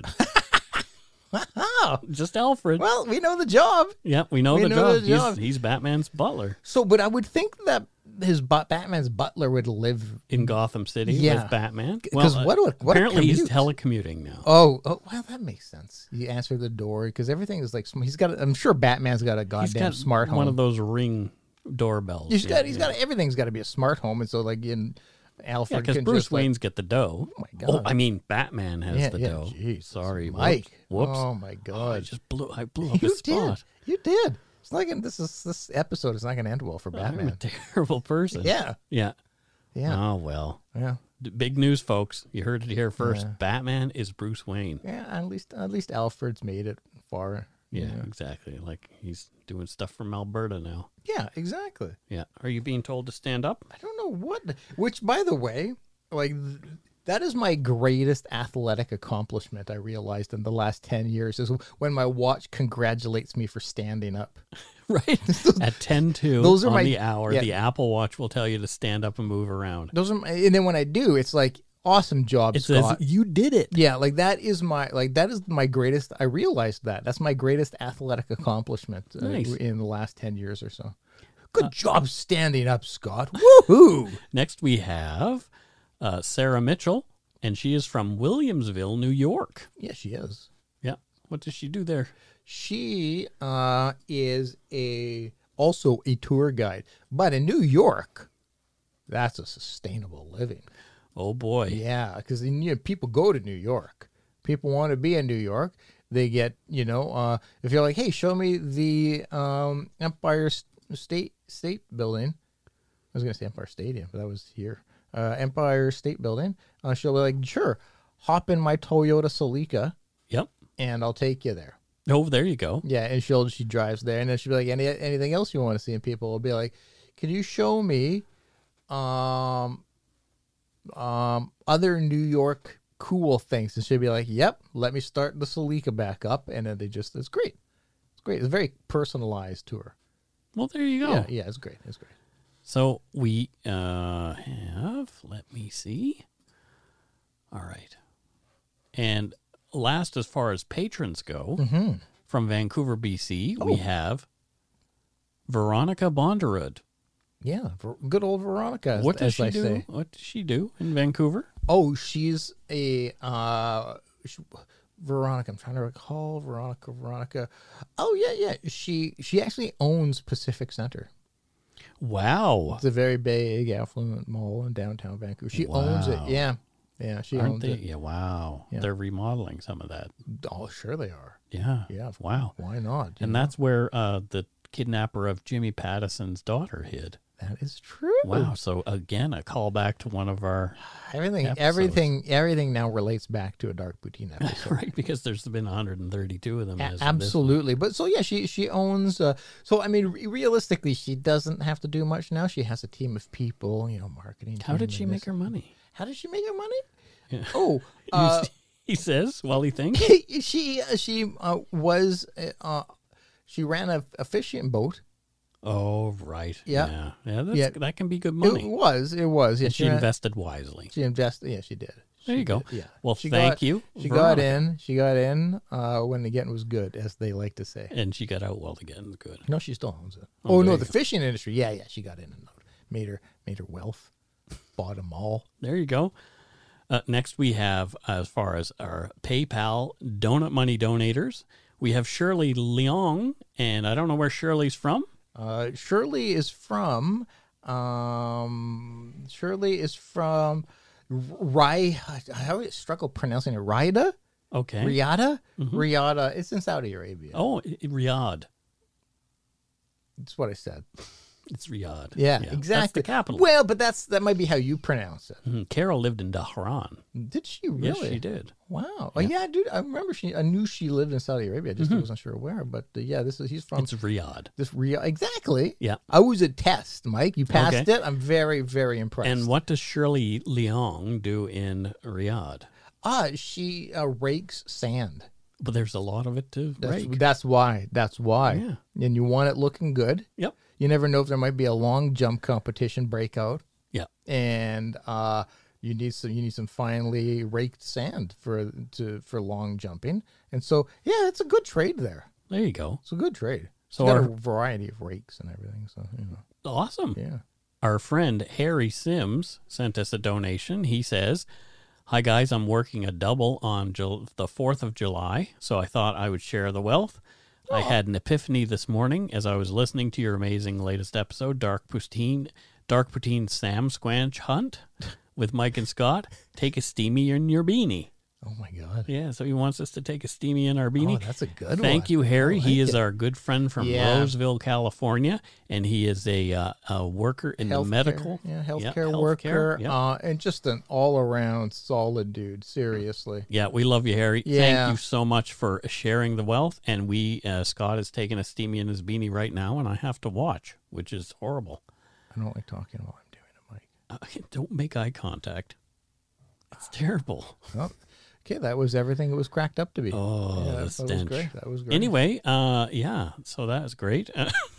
Oh, Just Alfred. well, we know the job. Yeah, we know, we the, know job. the job. He's, he's Batman's butler So, but I would think that his but Batman's butler would live. in Gotham City Yeah. with Batman. 'Cause uh, what a- what a apparently he's commute. telecommuting now. Oh, oh, well, that makes sense. You answer the door because everything is like sm- he's got. I'm sure Batman's got a he's goddamn got smart home. one of those ring doorbells. He's Yeah, got. He's yeah. got everything's got to be a smart home, and so like in Yeah, Alfred, because can Bruce just, like- Wayne's get the dough. Oh my Oh, God. I mean, Batman has yeah, the yeah, dough. Jesus, Sorry, Mike. Whoops. Whoops. Oh my Oh, I God, just blew. I blew up you his did. spot. You did. It's not gonna. This is this episode is not gonna end well for I'm a Batman. terrible person. Yeah, Yeah. yeah, Oh well. yeah, D- Big news, folks. You heard it here first. Yeah. Batman is Bruce Wayne. yeah. At least, at least Alfred's made it far. Yeah, Yeah, exactly. Like he's doing stuff from Alberta now. yeah, exactly. Yeah. Are you being told to stand up? I don't know what. Which, by the way, like th- that is my greatest athletic accomplishment. I realized in the last ten years is when my watch congratulates me for standing up. Right. At ten two Those are on my- the hour, yeah. the Apple Watch will tell you to stand up and move around. Those are, my, and then when I do, it's like awesome job, It says Scott. you did it. Yeah, like that is my like that is my greatest. I realized that that's my greatest athletic accomplishment uh, Nice. in the last ten years or so. Good job standing up, Scott. Woohoo! Next we have uh, Sarah Mitchell, and she is from Williamsville, New York. Yeah, she is. Yeah. What does she do there? She uh, is a also a tour guide, but in New York, that's a sustainable living. Oh boy. Yeah, because you know, people go to New York. People want to be in New York. They get, you know, uh, if you're like, hey, show me the um, Empire S- State State Building. I was going to say Empire Stadium, but that was here. Uh, Empire State Building. Uh, she'll be like, sure, hop in my Toyota Celica, Yep. and I'll take you there. Oh, there you go. Yeah, and she'll she drives there, and then she'll be like, Any anything else you want to see? And people will be like, can you show me, um, um, other New York cool things? And she'll be like, yep, let me start the Celica back up, and then they just it's great, it's great. It's a very personalized tour. Well, there you go. Yeah, yeah, it's great, it's great. So we uh, have, let me see. All right. And last, as far as patrons go, Mm-hmm. from Vancouver, B C, Oh. we have Veronica Bonderud. Yeah, Ver- good old Veronica. As, What does as she I do? say. What does she do in Vancouver? Oh, she's a uh, she, Veronica. I'm trying to recall Veronica. Veronica. Oh yeah, yeah. She she actually owns Pacific Center. Wow. It's a very big, affluent mall in downtown Vancouver. She owns it. Wow. Yeah, yeah. She Aren't owns they? it. Yeah, wow. Yeah. They're remodeling some of that. Oh, sure they are. Yeah. Yeah. Wow. Why not? You And know? that's where uh, the kidnapper of Jimmy Pattison's daughter hid. that is true. Wow. So again, a callback to one of our Everything, episodes. everything, everything now relates back to a Dark Poutine episode. right, because there's been one hundred thirty-two of them. A- as of this one. absolutely, but so yeah, she she owns. Uh, so I mean, re- realistically, she doesn't have to do much now. She has a team of people, you know, marketing. How team did she and make this. her money? How did she make her money? Yeah. Oh, You uh, s- he says while he thinks. she she uh, was uh, she ran a, a fishing boat. Oh, right. Yeah. Yeah. Yeah, that's, Yeah. that can be good It money. was, it was. Yeah, And she ran- invested wisely. She invested. Yeah, she did. There She you go. did, Yeah. Well, She thank got- you, She Veronica. got in. She got in uh, when the getting was good, as they like to say. And she got out well again. Good. No, she still owns it. Oh, Oh, there no, you the go. fishing industry. Yeah, yeah, she got in and out. Made her made her wealth. Bought them all. There you go. Uh, next, we have, as far as our PayPal donut money donators, We have Shirley Leong, and I don't know where Shirley's from. Uh, Shirley is from, um, Shirley is from Rai, I always struggle pronouncing it, Riyadh? Okay. Riyadh? Mm-hmm. Riyadh, it's in Saudi Arabia. Oh, Riyadh. That's what I said. It's Riyadh. Yeah, That's exactly. the capital. Well, but that's that might be how you pronounce it. Mm-hmm. Carol lived in Dhahran. Did she really? Yes, she did. Wow. Oh, yeah, dude. I remember she. I knew she lived in Saudi Arabia. I just Mm-hmm. wasn't sure where. But uh, yeah, this is he's from. It's Riyadh. This real exactly. Yeah. I was a test, Mike. You passed Okay. it. I'm very, very impressed. And what does Shirley Leong do in Riyadh? Ah, she uh, rakes sand. But there's a lot of it to That's, rake. that's why. That's why. Yeah. And you want it looking good. Yep. You never know if there might be a long jump competition breakout, Yeah. and uh, you need some you need some finely raked sand for to for long jumping. And so, yeah, it's a good trade there. There you go. It's a good trade. So So got our- a variety of rakes and everything. So you know, Awesome. yeah. Our friend Harry Sims sent us a donation. He says, "Hi guys, I'm working a double on Jul- the fourth of July, so I thought I would share the wealth. I had an epiphany this morning as I was listening to your amazing latest episode, Dark Poutine, Dark Poutine Sam Squanch Hunt with Mike and Scott. Take a steamy in your beanie." Oh my God. Yeah, so he wants us to take a steamy in our beanie. Oh, that's a good Thank one. you, Harry. I he like is it. our good friend from Yeah. Roseville, California, and he is a uh, a worker in the Healthcare- medical. yeah, healthcare healthcare, worker, yeah. uh, and just an all around solid dude. Seriously. Yeah, we love you, Harry. Yeah. Thank you so much for sharing the wealth. And we, uh, Scott is taking a steamy in his beanie right now, and I have to watch, which is horrible. I don't like talking while I'm doing it, Mike. Uh, don't make eye contact. It's terrible. Oh, okay, that was everything it was cracked up to be. Oh, yeah, the that, that was stench. great. That was great. Anyway, uh, yeah, so that was great.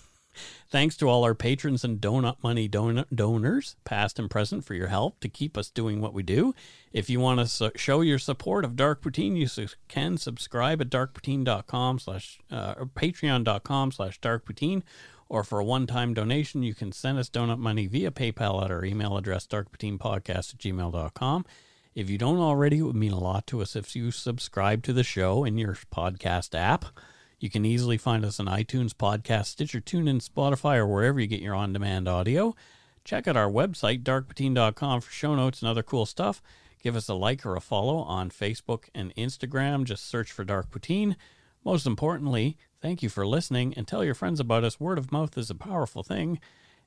Thanks to all our patrons and donut money don- donors, past and present, for your help to keep us doing what we do. If you want to su- show your support of Dark Poutine, you su- can subscribe at darkpoutine.com slash, uh, or patreon.com slash darkpoutine. Or for a one-time donation, you can send us donut money via PayPal at our email address, darkpoutinepodcast at gmail dot com. If you don't already, it would mean a lot to us if you subscribe to the show in your podcast app. You can easily find us on iTunes, Podcast, Stitcher, TuneIn, Spotify, or wherever you get your on-demand audio. Check out our website, dark poutine dot com, for show notes and other cool stuff. Give us a like or a follow on Facebook and Instagram. Just search for Dark Poutine. Most importantly, thank you for listening, and tell your friends about us. Word of mouth is a powerful thing.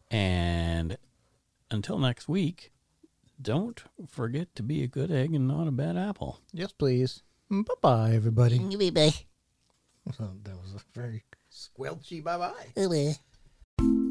And until next week, don't forget to be a good egg and not a bad apple. Yes, please. Bye-bye, everybody. Bye-bye. That was a very squelchy bye-bye. Bye-bye.